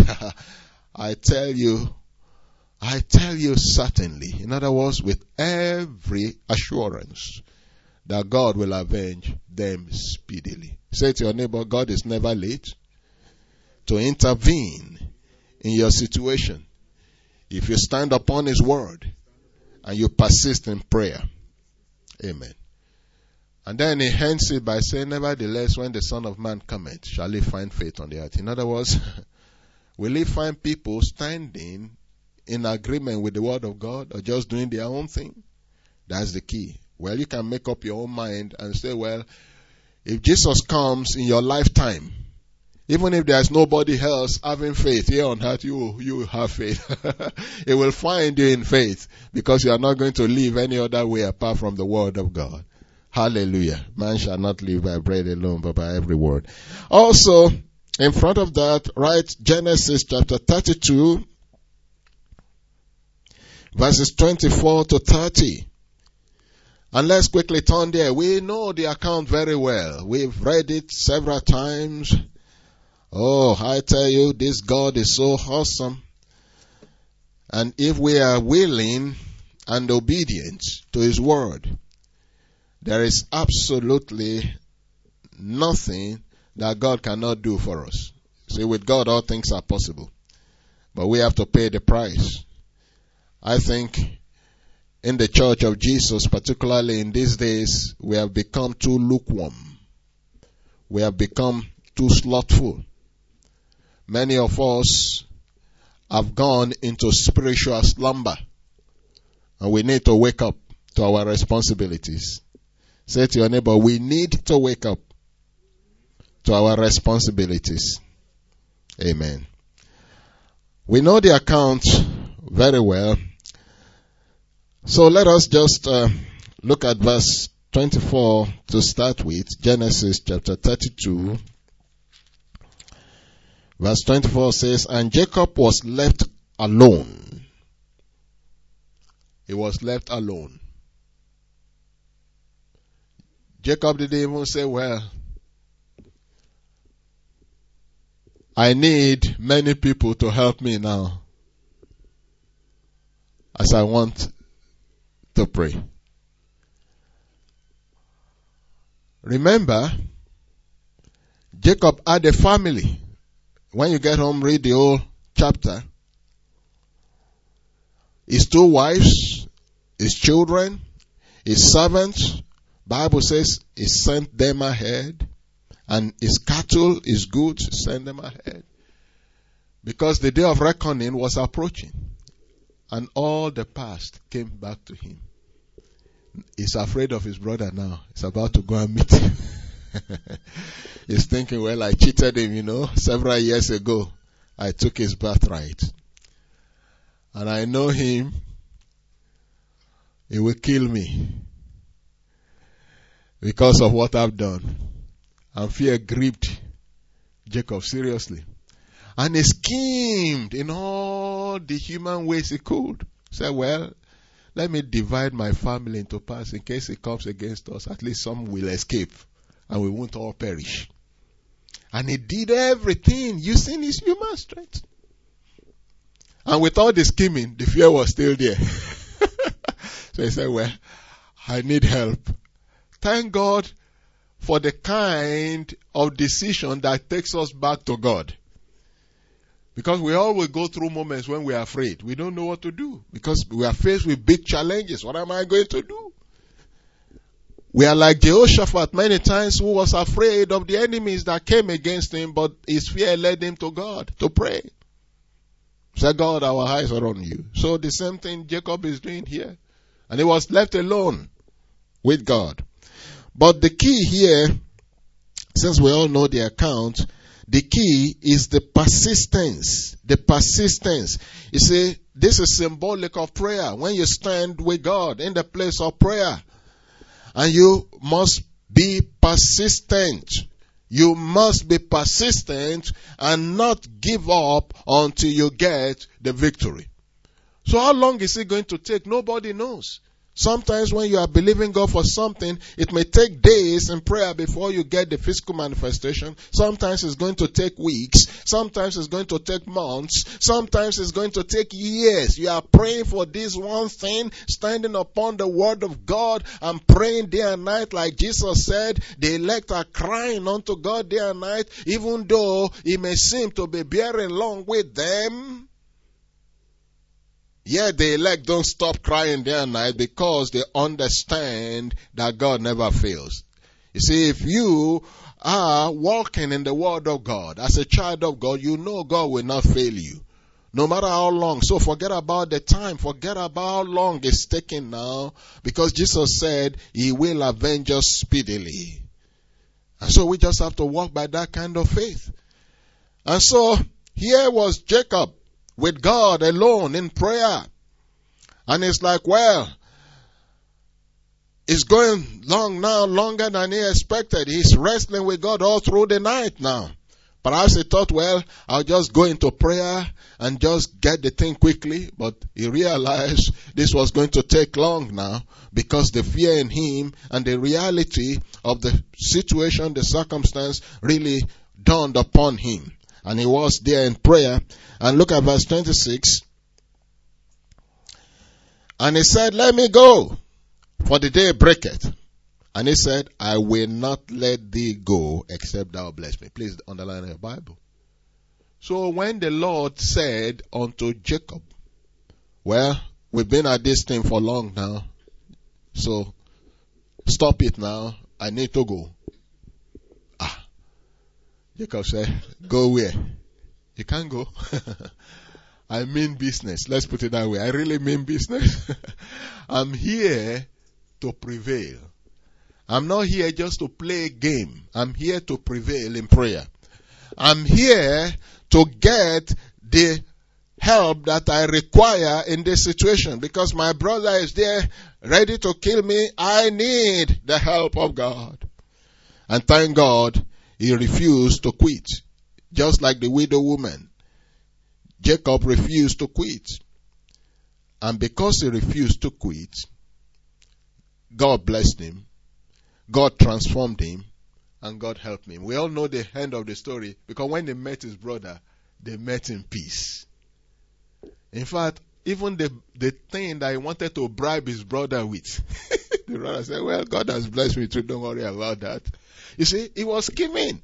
I tell you, I tell you certainly. In other words, with every assurance that God will avenge them speedily. Say to your neighbor, God is never late to intervene in your situation. If you stand upon His word and you persist in prayer. Amen. And then he ends it by saying, nevertheless, when the Son of Man cometh, shall he find faith on the earth? In other words, will he find people standing in agreement with the word of God or just doing their own thing? That's the key. Well, you can make up your own mind and say, well, if Jesus comes in your lifetime, even if there's nobody else having faith here on earth, you, you will have faith. It will find you in faith because you are not going to live any other way apart from the word of God. Hallelujah. Man shall not live by bread alone, but by every word. Also, in front of that, write Genesis chapter thirty-two, verses twenty-four to thirty. And let's quickly turn there. We know the account very well. We've read it several times. Oh, I tell you, this God is so awesome. And if we are willing and obedient to His word, there is absolutely nothing that God cannot do for us. See, with God, all things are possible. But we have to pay the price. I think in the church of Jesus, particularly in these days, we have become too lukewarm. We have become too slothful. Many of us have gone into spiritual slumber. And we need to wake up to our responsibilities. Say to your neighbor, we need to wake up to our responsibilities. Amen. We know the account very well. So let us just uh, look at verse twenty-four to start with. Genesis chapter thirty-two. Verse twenty-four says, and Jacob was left alone. He was left alone. Jacob didn't even say, well, I need many people to help me now as I want to pray. Remember, Jacob had a family. When you get home, read the whole chapter. His two wives, his children, his servants. Bible says he sent them ahead. And his cattle, his goods, sent them ahead. Because the day of reckoning was approaching. And all the past came back to him. He's afraid of his brother now. He's about to go and meet him. He's thinking, well, I cheated him, you know, several years ago. I took his birthright. And I know him. He will kill me because of what I've done. And fear gripped Jacob seriously. And he schemed in all the human ways he could. Say, well, let me divide my family into parts in case it comes against us. At least some will escape and we won't all perish. And he did everything using his human strength. And with all the scheming, the fear was still there. So he said, well, I need help. Thank God for the kind of decision that takes us back to God. Because we all will go through moments when we are afraid. We don't know what to do. Because we are faced with big challenges. What am I going to do? We are like Jehoshaphat many times, who was afraid of the enemies that came against him, but his fear led him to God to pray. Say, God, our eyes are on you. So the same thing Jacob is doing here. And he was left alone with God. But the key here, since we all know the account, the key is the persistence. The persistence. You see, this is symbolic of prayer. When you stand with God in the place of prayer, and you must be persistent. You must be persistent and not give up until you get the victory. So how long is it going to take? Nobody knows. Sometimes when you are believing God for something, it may take days in prayer before you get the physical manifestation. Sometimes it's going to take weeks. Sometimes it's going to take months. Sometimes it's going to take years. You are praying for this one thing, standing upon the word of God and praying day and night, like Jesus said. The elect are crying unto God day and night, even though He may seem to be bearing long with them. Yet the elect don't stop crying day and night because they understand that God never fails. You see, if you are walking in the word of God as a child of God, you know God will not fail you. No matter how long. So forget about the time. Forget about how long it's taking now. Because Jesus said He will avenge us speedily. And so we just have to walk by that kind of faith. And so here was Jacob, with God alone in prayer. And it's like, well, it's going long now, longer than he expected. He's wrestling with God all through the night now. Perhaps he thought, well, I'll just go into prayer and just get the thing quickly. But he realized this was going to take long now, because the fear in him and the reality of the situation, the circumstance, really dawned upon him. And he was there in prayer. And look at verse twenty-six. And he said, let me go, for the day breaketh. And he said, I will not let thee go, except thou bless me. Please underline your Bible. So when the Lord said unto Jacob, well, we've been at this thing for long now, so stop it now, I need to go. Ah. Jacob said, go where? You can't go. I mean business. Let's put it that way. I really mean business. I'm here to prevail. I'm not here just to play a game. I'm here to prevail in prayer. I'm here to get the help that I require in this situation, because my brother is there ready to kill me. I need the help of God. And thank God, he refused to quit. Just like the widow woman. Jacob refused to quit. And because he refused to quit, God blessed him. God transformed him and God helped him. We all know the end of the story, because when they met his brother, they met in peace. In fact, even the, the thing that he wanted to bribe his brother with, the brother said, well, God has blessed me too, don't worry about that. You see, he was scheming.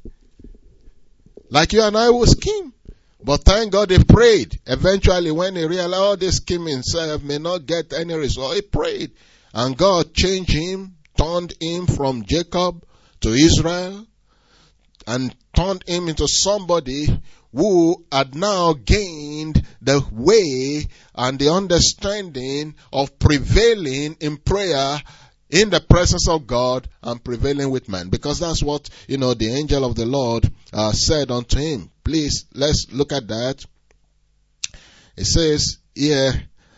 Like you and I will scheme. But thank God he prayed. Eventually, when he realized all this scheming himself may not get any result, he prayed. And God changed him, turned him from Jacob to Israel, and turned him into somebody who had now gained the way and the understanding of prevailing in prayer in the presence of God and prevailing with man. Because that's what, you know, the angel of the Lord uh, said unto him. Please, let's look at that. It says here,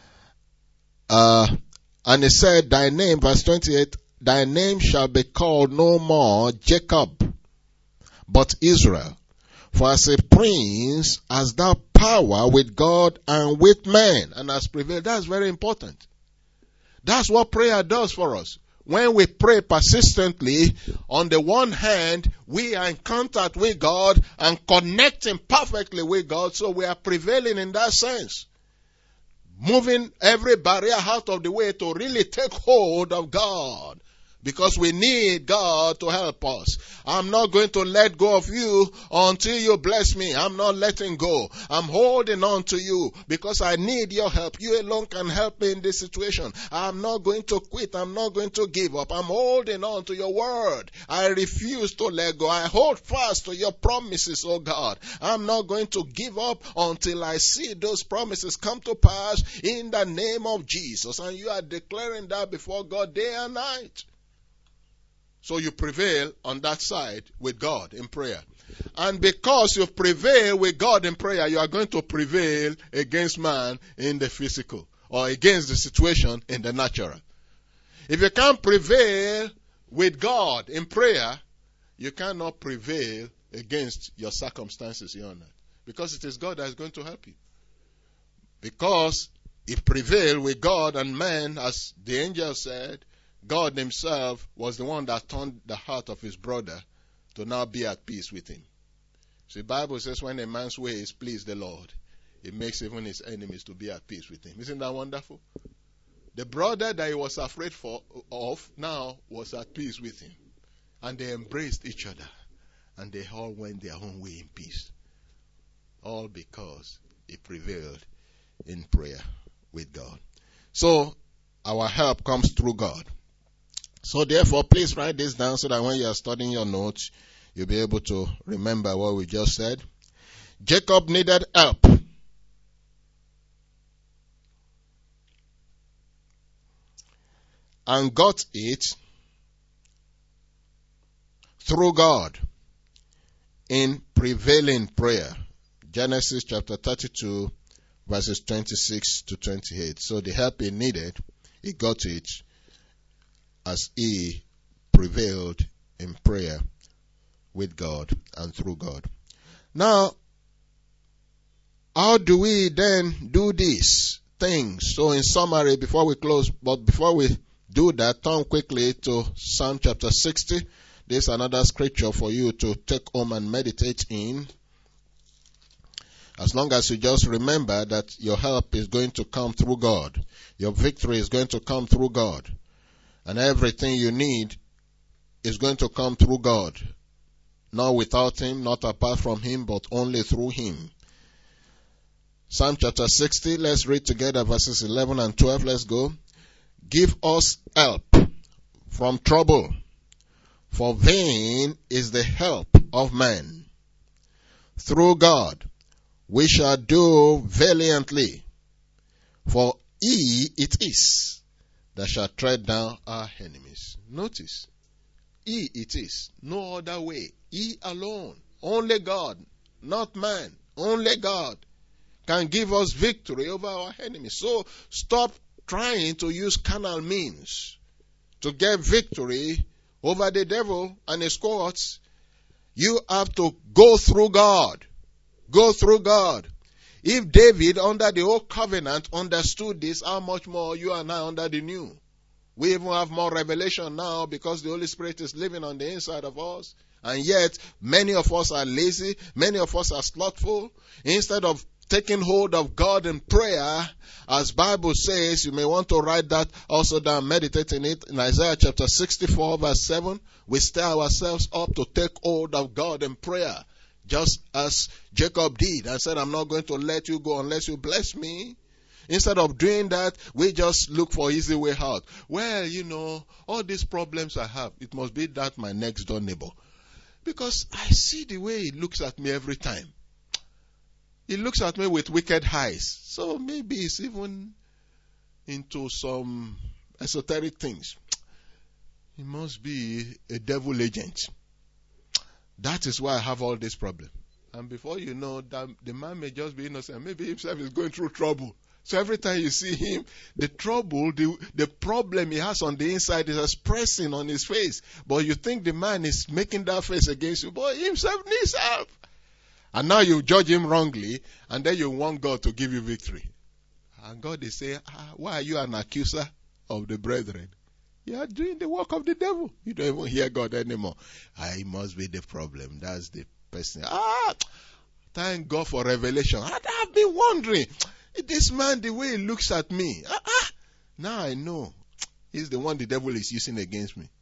uh, and it said, thy name, verse twenty-eight, thy name shall be called no more Jacob, but Israel. For as a prince hast thou power with God and with men, and has prevailed. That's very important. That's what prayer does for us. When we pray persistently, on the one hand, we are in contact with God and connecting perfectly with God, so we are prevailing in that sense. Moving every barrier out of the way to really take hold of God. Because we need God to help us. I'm not going to let go of you until you bless me. I'm not letting go. I'm holding on to you because I need your help. You alone can help me in this situation. I'm not going to quit. I'm not going to give up. I'm holding on to your word. I refuse to let go. I hold fast to your promises, oh God. I'm not going to give up until I see those promises come to pass in the name of Jesus. And you are declaring that before God day and night. So you prevail on that side with God in prayer. And because you prevail with God in prayer, you are going to prevail against man in the physical, or against the situation in the natural. If you can't prevail with God in prayer, you cannot prevail against your circumstances here on earth. Because it is God that is going to help you. Because if prevail with God and man, as the angel said, God himself was the one that turned the heart of his brother to now be at peace with him. See, the Bible says when a man's ways please the Lord, it makes even his enemies to be at peace with him. Isn't that wonderful? The brother that he was afraid for, of now was at peace with him. And they embraced each other. And they all went their own way in peace. All because he prevailed in prayer with God. So, our help comes through God. So therefore, please write this down so that when you are studying your notes, you'll be able to remember what we just said. Jacob needed help. And got it through God in prevailing prayer. Genesis chapter thirty-two, verses twenty-six to twenty-eight. So the help he needed, he got it as he prevailed in prayer with God and through God. Now, how do we then do these things? So in summary, before we close, but before we do that, turn quickly to Psalm chapter sixty. This is another scripture for you to take home and meditate in. As long as you just remember that your help is going to come through God. Your victory is going to come through God. And everything you need is going to come through God. Not without him, not apart from him, but only through him. Psalm chapter sixty, let's read together verses eleven and twelve. Let's go. Give us help from trouble, for vain is the help of man. Through God we shall do valiantly, for he it is that shall tread down our enemies. Notice, he it is, no other way. He alone, only God, not man, only God can give us victory over our enemies. So stop trying to use carnal means to get victory over the devil and his cohorts. You have to go through God. Go through God. If David under the old covenant understood this, how much more you and I under the new? We even have more revelation now because the Holy Spirit is living on the inside of us. And yet, many of us are lazy. Many of us are slothful. Instead of taking hold of God in prayer, as Bible says, you may want to write that also down, meditate in it. In Isaiah chapter sixty-four verse seven, we stir ourselves up to take hold of God in prayer. Just as Jacob did and said, I'm not going to let you go unless you bless me. Instead of doing that, we just look for easy way out. Well, you know, all these problems I have, it must be that my next door neighbor. Because I see the way he looks at me every time. He looks at me with wicked eyes. So maybe he's even into some esoteric things. He must be a devil agent. That is why I have all this problem. And before you know, that the man may just be innocent. Maybe himself is going through trouble. So every time you see him, the trouble, the, the problem he has on the inside is expressing on his face. But you think the man is making that face against you. But he himself needs help. And now you judge him wrongly, and then you want God to give you victory. And God is saying, ah, why are you an accuser of the brethren? You are doing the work of the devil. You don't even hear God anymore. Ah, it must be the problem. That's the person. Ah, thank God for revelation. I've been wondering. This man, the way he looks at me, ah, ah, now I know he's the one the devil is using against me.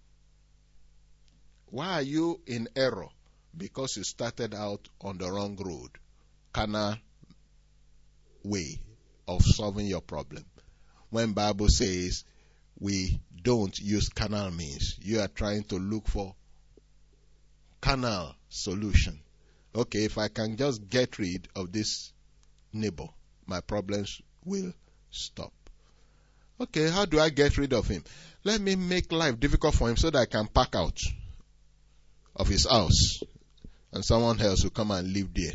Why are you in error? Because you started out on the wrong road, carnal way of solving your problem. When Bible says we don't use carnal means, you are trying to look for carnal solution. Okay, if I can just get rid of this neighbor, my problems will stop. Okay, how do I get rid of him? Let me make life difficult for him so that I can pack out of his house and someone else will come and live there.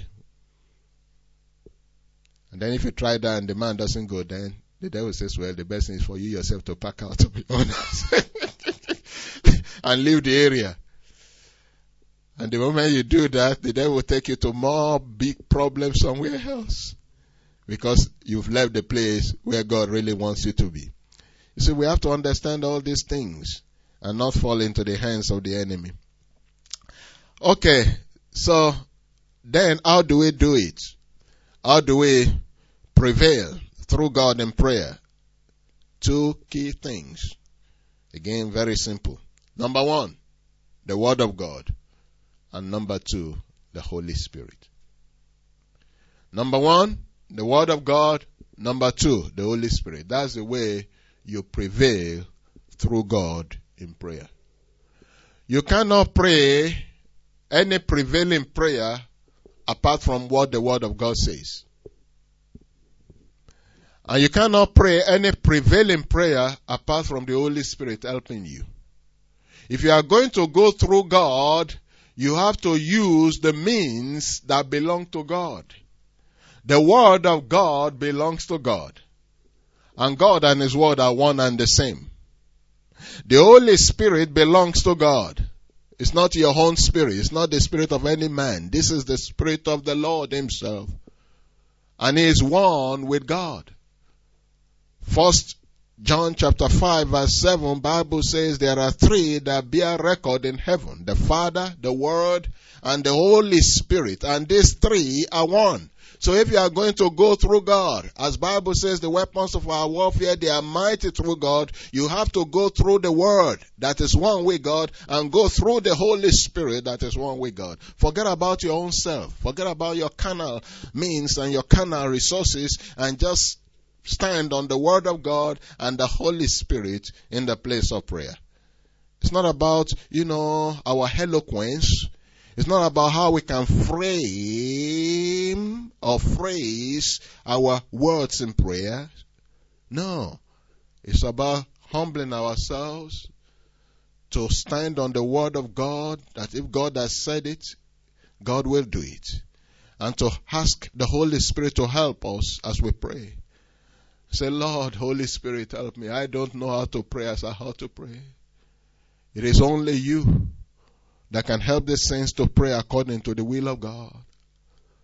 And then if you try that and the man doesn't go, then the devil says, well, the best thing is for you yourself to pack out of your own house and leave the area. And the moment you do that, the devil will take you to more big problems somewhere else. Because you've left the place where God really wants you to be. You see, we have to understand all these things and not fall into the hands of the enemy. Okay, so then how do we do it? How do we prevail through God in prayer? Two key things. Again, very simple. Number one, the Word of God. And number two, the Holy Spirit. Number one, the Word of God. Number two, the Holy Spirit. That's the way you prevail through God in prayer. You cannot pray any prevailing prayer apart from what the Word of God says. And you cannot pray any prevailing prayer apart from the Holy Spirit helping you. If you are going to go through God, you have to use the means that belong to God. The Word of God belongs to God. And God and His Word are one and the same. The Holy Spirit belongs to God. It's not your own spirit. It's not the spirit of any man. This is the Spirit of the Lord Himself. And He is one with God. First John chapter five verse seven, Bible says there are three that bear record in heaven. The Father, the Word, and the Holy Spirit. And these three are one. So if you are going to go through God, as Bible says, the weapons of our warfare, they are mighty through God. You have to go through the Word that is one with God and go through the Holy Spirit that is one with God. Forget about your own self. Forget about your carnal means and your carnal resources and just stand on the Word of God and the Holy Spirit in the place of prayer. It's not about, you know, our eloquence. It's not about how we can frame or phrase our words in prayer. No. It's about humbling ourselves to stand on the Word of God, that if God has said it, God will do it. And to ask the Holy Spirit to help us as we pray. Say, Lord, Holy Spirit, help me. I don't know how to pray as I ought to pray. It is only you that can help the saints to pray according to the will of God.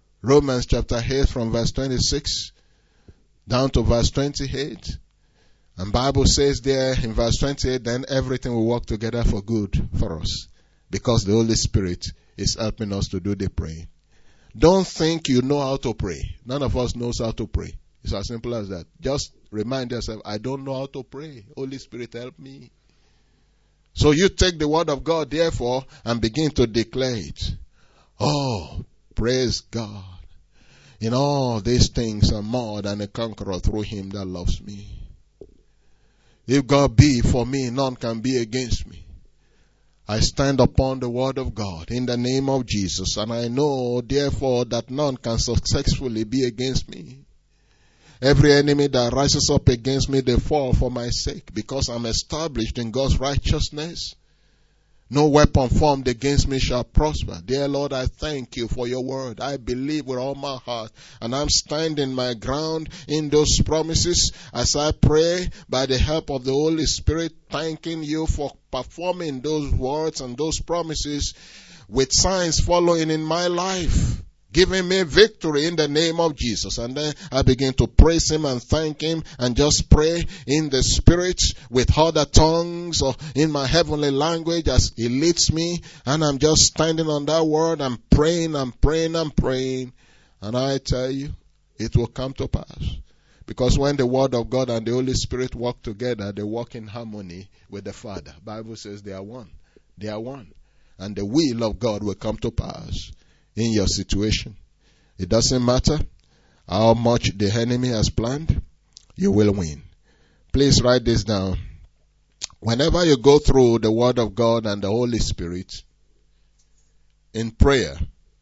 Romans chapter eight from verse twenty-six down to verse twenty-eight. And Bible says there in verse twenty-eight, then everything will work together for good for us, because the Holy Spirit is helping us to do the praying. Don't think you know how to pray. None of us knows how to pray. It's as simple as that. Just remind yourself, I don't know how to pray. Holy Spirit, help me. So you take the word of God, therefore, and begin to declare it. Oh, praise God. In all these things I'm more than a conqueror through him that loves me. If God be for me, none can be against me. I stand upon the word of God in the name of Jesus, and I know, therefore, that none can successfully be against me. Every enemy that rises up against me, they fall for my sake, because I'm established in God's righteousness. No weapon formed against me shall prosper. Dear Lord, I thank you for your word. I believe with all my heart, and I'm standing my ground in those promises as I pray by the help of the Holy Spirit, thanking you for performing those words and those promises with signs following in my life, giving me victory in the name of Jesus. And then I begin to praise him and thank him and just pray in the Spirit with other tongues or in my heavenly language as he leads me. And I'm just standing on that word and praying and praying and praying. And I tell you, it will come to pass. Because when the word of God and the Holy Spirit work together, they work in harmony with the Father. The Bible says they are one. They are one. And the will of God will come to pass in your situation. It doesn't matter how much the enemy has planned, you will win. Please write this down. Whenever you go through the Word of God and the Holy Spirit in prayer,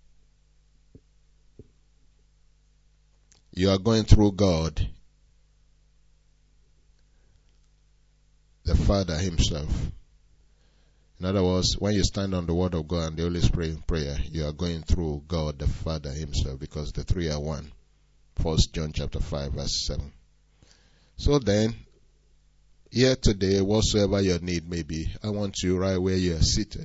you are going through God, the Father himself. In other words, when you stand on the word of God and the Holy Spirit in prayer, you are going through God the Father himself, because the three are one. First John chapter five verse seven. So then, here today, whatsoever your need may be, I want you right where you are seated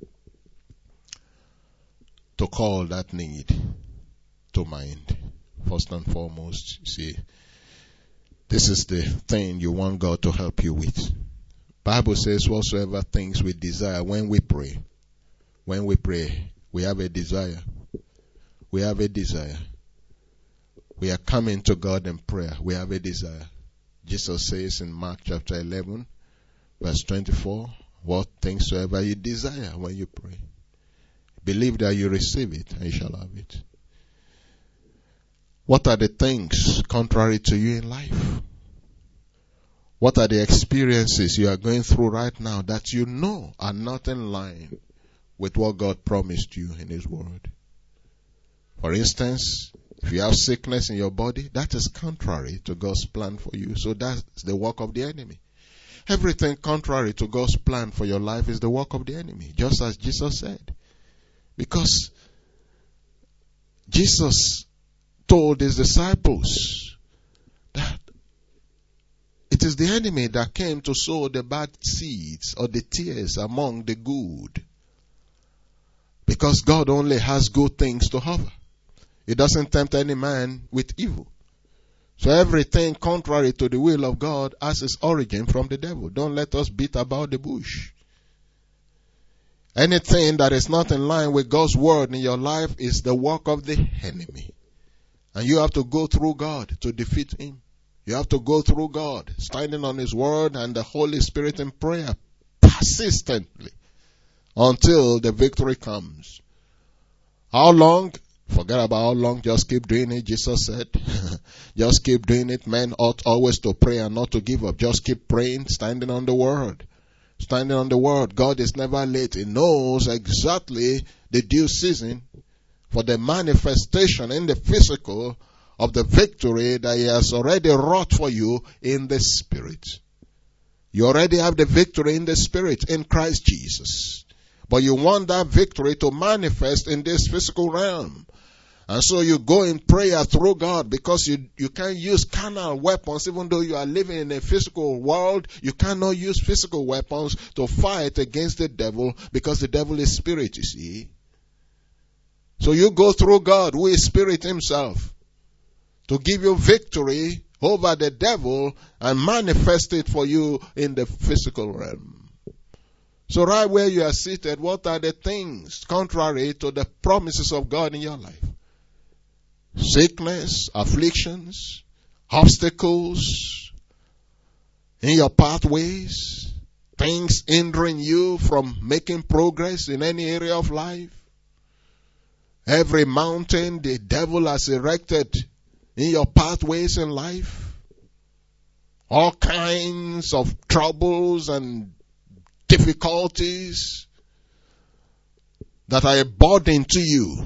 to call that need to mind. First and foremost, see, this is the thing you want God to help you with. Bible says whatsoever things we desire when we pray. When we pray, we have a desire. We have a desire. We are coming to God in prayer. We have a desire. Jesus says in Mark chapter eleven, verse twenty-four, what things soever you desire when you pray, believe that you receive it and you shall have it. What are the things contrary to you in life? What are the experiences you are going through right now that you know are not in line with what God promised you in his word? For instance, if you have sickness in your body, that is contrary to God's plan for you. So that's the work of the enemy. Everything contrary to God's plan for your life is the work of the enemy, just as Jesus said. Because Jesus told his disciples that it is the enemy that came to sow the bad seeds or the tares among the good. Because God only has good things to offer. He doesn't tempt any man with evil. So everything contrary to the will of God has its origin from the devil. Don't let us beat about the bush. Anything that is not in line with God's word in your life is the work of the enemy. And you have to go through God to defeat him. You have to go through God, standing on his word and the Holy Spirit in prayer persistently until the victory comes. How long? Forget about how long. Just keep doing it, Jesus said. Just keep doing it. Men ought always to pray and not to give up. Just keep praying, standing on the word. Standing on the word. God is never late. He knows exactly the due season for the manifestation in the physical of the victory that he has already wrought for you in the Spirit. You already have the victory in the Spirit in Christ Jesus. But you want that victory to manifest in this physical realm. And so you go in prayer through God, because you, you can't use carnal weapons. Even though you are living in a physical world, you cannot use physical weapons to fight against the devil, because the devil is spirit, you see. So you go through God, who is Spirit himself, to give you victory over the devil and manifest it for you in the physical realm. So right where you are seated, what are the things contrary to the promises of God in your life? Sickness, afflictions, obstacles in your pathways, things hindering you from making progress in any area of life. Every mountain the devil has erected in your pathways in life. All kinds of troubles and difficulties that are a burden to you.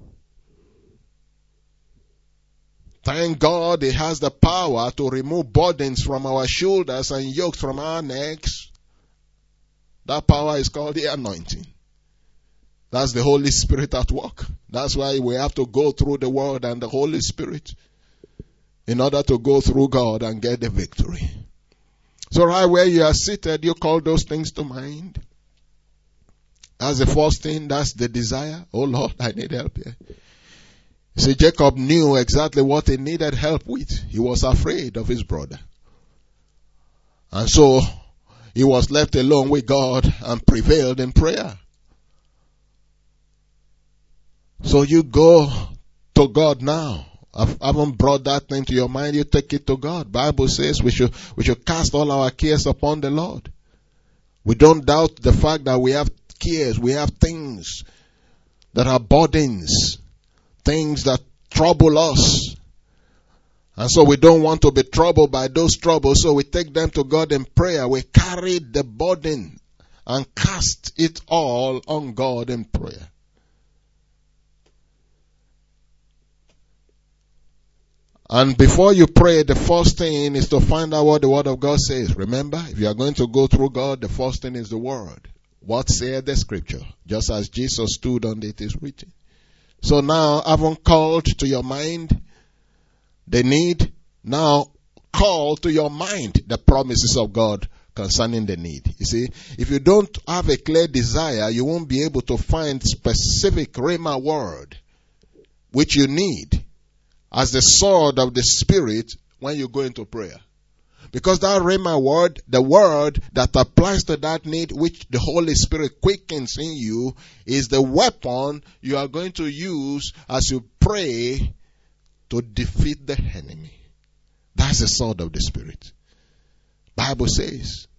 Thank God He has the power to remove burdens from our shoulders and yokes from our necks. That power is called the anointing. That's the Holy Spirit at work. That's why we have to go through the Word and the Holy Spirit in order to go through God and get the victory. So right where you are seated, you call those things to mind. That's the first thing. That's the desire. Oh Lord, I need help here. See, Jacob knew exactly what he needed help with. He was afraid of his brother. And so he was left alone with God and prevailed in prayer. So you go to God now. I haven't brought that thing to your mind. You take it to God. Bible says we should, we should cast all our cares upon the Lord. We don't doubt the fact that we have cares. We have things that are burdens. Things that trouble us. And so we don't want to be troubled by those troubles. So we take them to God in prayer. We carry the burden and cast it all on God in prayer. And before you pray, the first thing is to find out what the Word of God says. Remember, if you are going to go through God, the first thing is the Word. What saith the Scripture? Just as Jesus stood on it is written. So now, having called to your mind the need, now call to your mind the promises of God concerning the need. You see, if you don't have a clear desire, you won't be able to find specific Rhema word which you need as the sword of the Spirit when you go into prayer. Because that Rhema word, the word that applies to that need which the Holy Spirit quickens in you, is the weapon you are going to use as you pray to defeat the enemy. That's the sword of the Spirit. Bible says,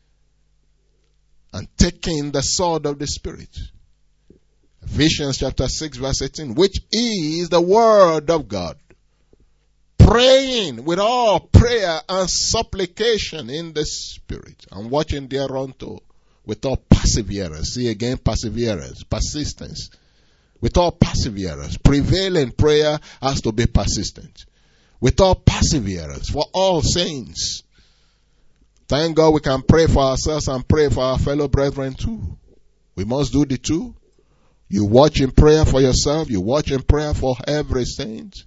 and taking the sword of the Spirit. Ephesians chapter six verse eighteen, which is the word of God. Praying with all prayer and supplication in the Spirit, and watching thereunto with all perseverance. See again, perseverance, persistence. With all perseverance. Prevailing prayer has to be persistent. With all perseverance for all saints. Thank God we can pray for ourselves and pray for our fellow brethren too. We must do the two. You watch in prayer for yourself. You watch in prayer for every saint.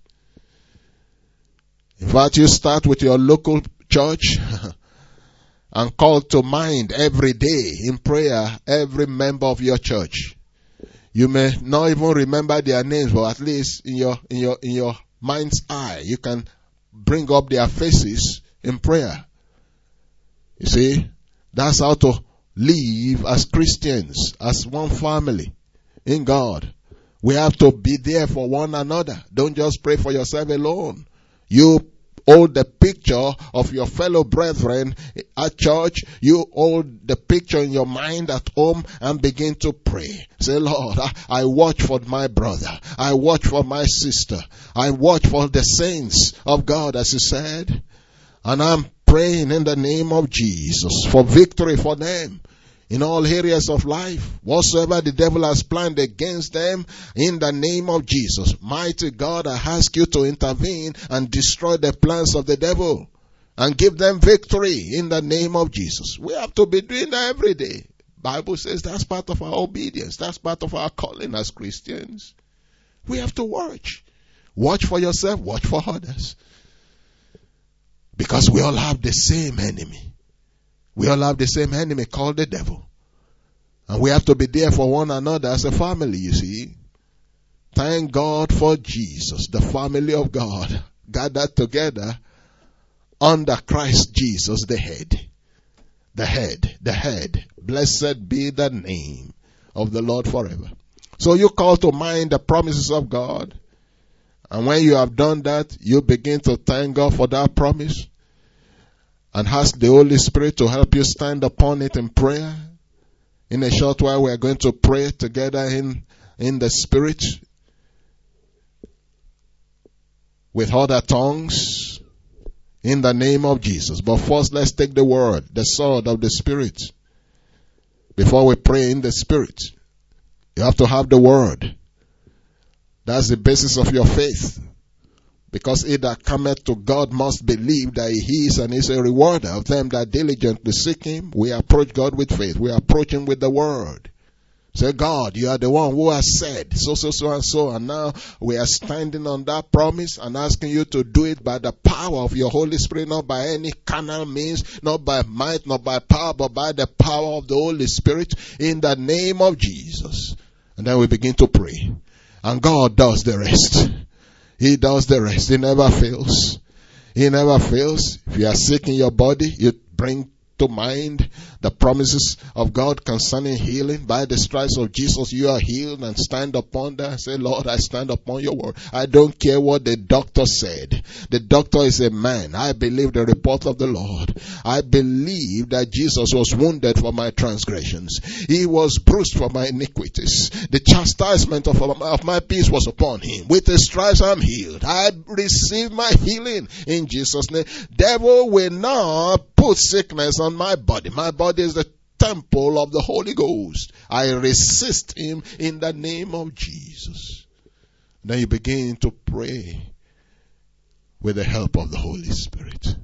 In fact, you start with your local church and call to mind every day in prayer every member of your church. You may not even remember their names, but at least in your in your in your mind's eye, you can bring up their faces in prayer. You see, that's how to live as Christians, as one family in God. We have to be there for one another. Don't just pray for yourself alone. You hold the picture of your fellow brethren at church. You hold the picture in your mind at home and begin to pray. Say, Lord, I, I watch for my brother. I watch for my sister. I watch for the saints of God, as he said. And I'm praying in the name of Jesus for victory for them. In all areas of life, whatsoever the devil has planned against them, in the name of Jesus, mighty God, I ask you to intervene and destroy the plans of the devil and give them victory in the name of Jesus. We have to be doing that every day. Bible says that's part of our obedience. That's part of our calling as Christians. We have to watch. Watch for yourself, watch for others. Because we all have the same enemy. We all have the same enemy called the devil. And we have to be there for one another as a family, you see. Thank God for Jesus, the family of God, gathered together under Christ Jesus, the head. The head, the head. Blessed be the name of the Lord forever. So you call to mind the promises of God. And when you have done that, you begin to thank God for that promise and ask the Holy Spirit to help you stand upon it in prayer. In a short while, we are going to pray together in, in the Spirit with other tongues in the name of Jesus. But first, let's take the word, the sword of the Spirit. Before we pray in the Spirit, you have to have the word. That's the basis of your faith. Because he that cometh to God must believe that he is and is a rewarder of them that diligently seek him. We approach God with faith. We approach him with the word. Say, God, you are the one who has said so, so, so, and so. And now we are standing on that promise and asking you to do it by the power of your Holy Spirit, not by any carnal means, not by might, not by power, but by the power of the Holy Spirit in the name of Jesus. And then we begin to pray. And God does the rest. He does the rest. He never fails. He never fails. If you are sick in your body, you bring to mind the promises of God concerning healing. By the stripes of Jesus, you are healed, and stand upon that and say, Lord, I stand upon your word. I don't care what the doctor said. The doctor is a man. I believe the report of the Lord. I believe that Jesus was wounded for my transgressions. He was bruised for my iniquities. The chastisement of, of my peace was upon him. With his stripes I'm healed. I receive my healing in Jesus' name. Devil will not put sickness on my body. My body is the temple of the Holy Ghost. I resist him in the name of Jesus. Then you begin to pray with the help of the Holy Spirit.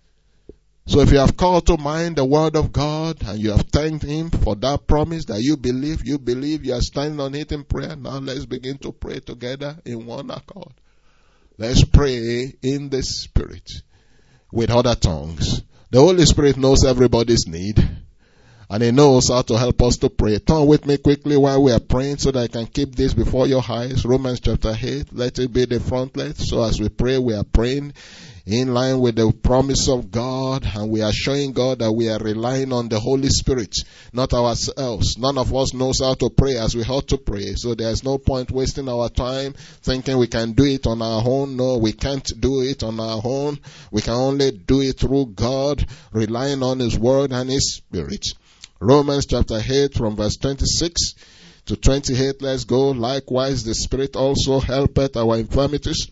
So if you have called to mind the word of God and you have thanked him for that promise that you believe, you believe, you are standing on it in prayer. Now let's begin to pray together in one accord. Let's pray in the Spirit with other tongues. The Holy Spirit knows everybody's need, and he knows how to help us to pray. Turn with me quickly while we are praying so that I can keep this before your eyes. Romans chapter eight, let it be the frontlet. So as we pray, we are praying in line with the promise of God, and we are showing God that we are relying on the Holy Spirit, not ourselves. None of us knows how to pray as we ought to pray, so there is no point wasting our time thinking we can do it on our own. No, we can't do it on our own. We can only do it through God, relying on his word and his Spirit. Romans chapter eight from verse twenty-six to twenty-eight, let's go. Likewise the Spirit also helpeth our infirmities,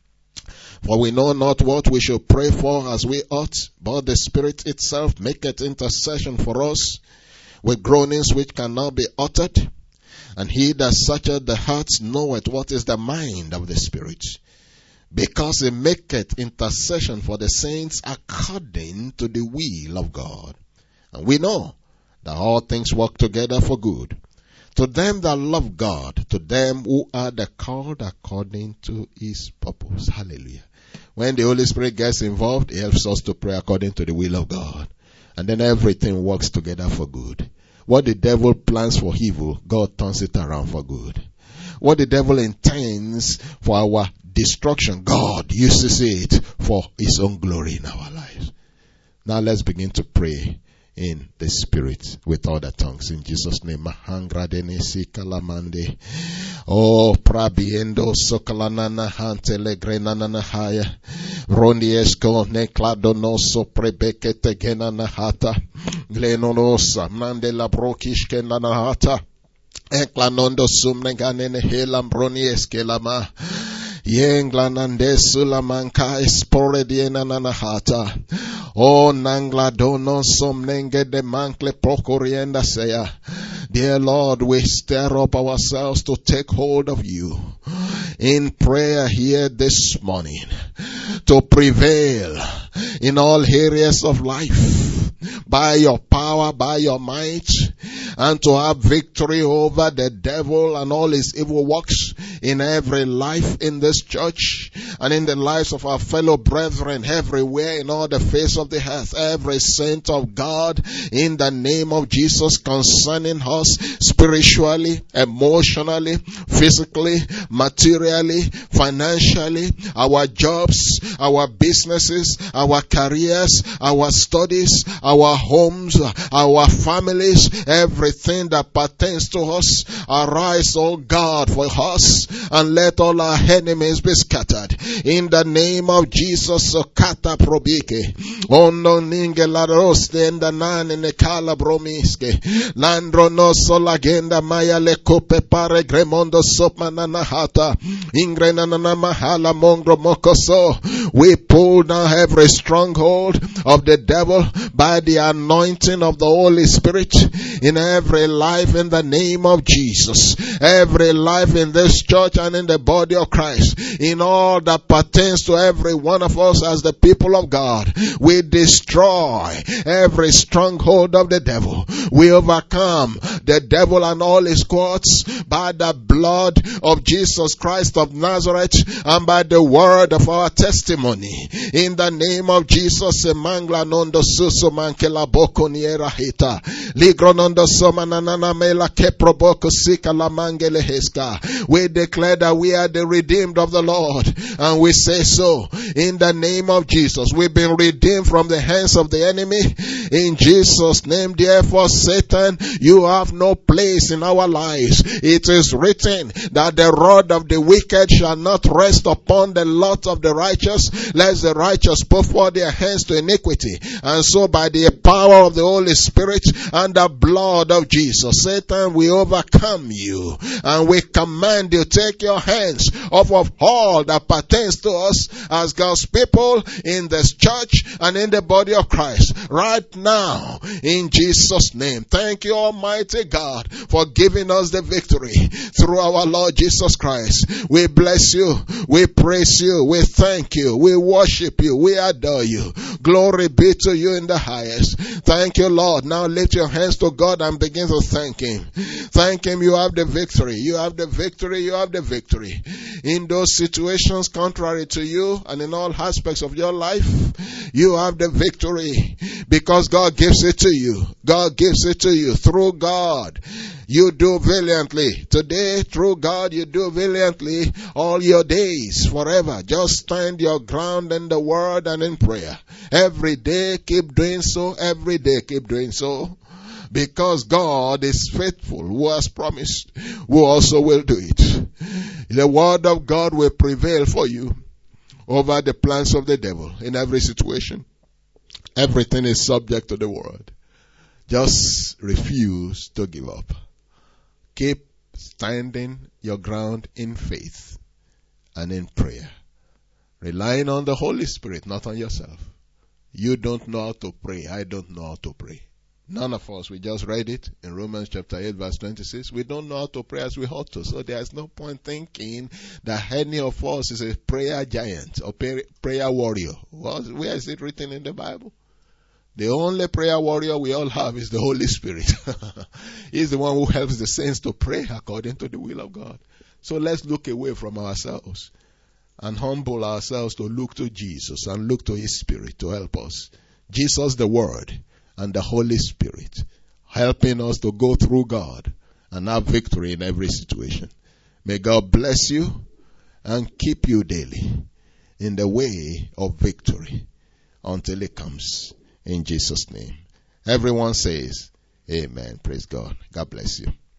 for we know not what we should pray for as we ought, but the Spirit itself maketh intercession for us with groanings which cannot be uttered. And he that searcheth the hearts knoweth what is the mind of the Spirit, because he maketh intercession for the saints according to the will of God. And we know that all things work together for good to them that love God, to them who are the called according to his purpose. Hallelujah. When the Holy Spirit gets involved, he helps us to pray according to the will of God. And then everything works together for good. What the devil plans for evil, God turns it around for good. What the devil intends for our destruction, God uses it for his own glory in our lives. Now let's begin to pray in the Spirit with other tongues in Jesus' name. Oh, prabiendo sokalanana hantele grenana haya rondiesco necladonoso prebekete genana hata glenonosa mandela brokishke nanahata eklanondo sumneganene helam bronieske lama Yenglanande sulamanka espore diena nanahata. O nangla dono somnenge de mankle procorienda seya. Dear Lord, we stir up ourselves to take hold of you in prayer here this morning, to prevail in all areas of life by your power, by your might, and to have victory over the devil and all his evil works in every life in this church and in the lives of our fellow brethren everywhere in all the face of the earth. Every saint of God, in the name of Jesus, concerning us spiritually, emotionally, physically, materially, financially, our jobs, our businesses, our careers, our studies, our homes, our families, everything that pertains to us. Arise, O God, for us, and let all our enemies be scattered. In the name of Jesus, Kata Probike, Ono Ninge La Roste and the Nan in the Kala Bromiske, Landro no Solagenda Maya Le Cope Pare Gremondo Sopananahata, Ingrenana Mahala Mongro Mokoso. We pull down every stronghold of the devil by the anointing of the Holy Spirit in every life in the name of Jesus. Every life in this church and in the body of Christ, in all that pertains to every one of us as the people of God, we destroy every stronghold of the devil. We overcome the devil and all his courts by the blood of Jesus Christ of Nazareth and by the word of our testimony. In the name of Jesus, Emangla nondo suso mankela boko niera hita. Ligro nondo somanana mela keproboko sika la mangele heska. We declare that we are the redeemed of the Lord, and we say so in the name of Jesus. We've been redeemed from the hands of the enemy. In Jesus' name, therefore, Satan, you have no place in our lives. It is written that the rod of the wicked shall not rest upon the lot of the righteous, lest the righteous put forth their hands to iniquity. And so by the power of the Holy Spirit and the blood of Jesus, Satan, we overcome you, and we command you, take your hands off of all that pertains to us as God's people in this church and in the body of Christ right now, in Jesus' name. Thank you, Almighty God, for giving us the victory through our Lord Jesus Christ. We bless you, we praise you, we thank you, we worship you, we adore you. Glory be to you in the highest. Thank you, Lord. Now lift your hands to God and begin to thank Him. Thank Him. You have the victory. You have the victory. You have the victory. In those situations contrary to you and in all aspects of your life, you have the victory because God gives it to you. God gives it to you through God. You do valiantly. Today, through God, you do valiantly all your days forever. Just stand your ground in the word and in prayer. Every day, keep doing so. Every day, keep doing so. Because God is faithful, who has promised, who also will do it. The word of God will prevail for you over the plans of the devil in every situation. Everything is subject to the word. Just refuse to give up. Keep standing your ground in faith and in prayer. Relying on the Holy Spirit, not on yourself. You don't know how to pray. I don't know how to pray. None of us, we just read it in Romans chapter eight verse twenty-six. We don't know how to pray as we ought to. So there is no point thinking that any of us is a prayer giant or prayer warrior. Well, where is it written in the Bible? The only prayer warrior we all have is the Holy Spirit. He's the one who helps the saints to pray according to the will of God. So let's look away from ourselves and humble ourselves to look to Jesus and look to His Spirit to help us. Jesus the Word and the Holy Spirit helping us to go through God and have victory in every situation. May God bless you and keep you daily in the way of victory until it comes. In Jesus' name. Everyone says, Amen. Praise God. God bless you.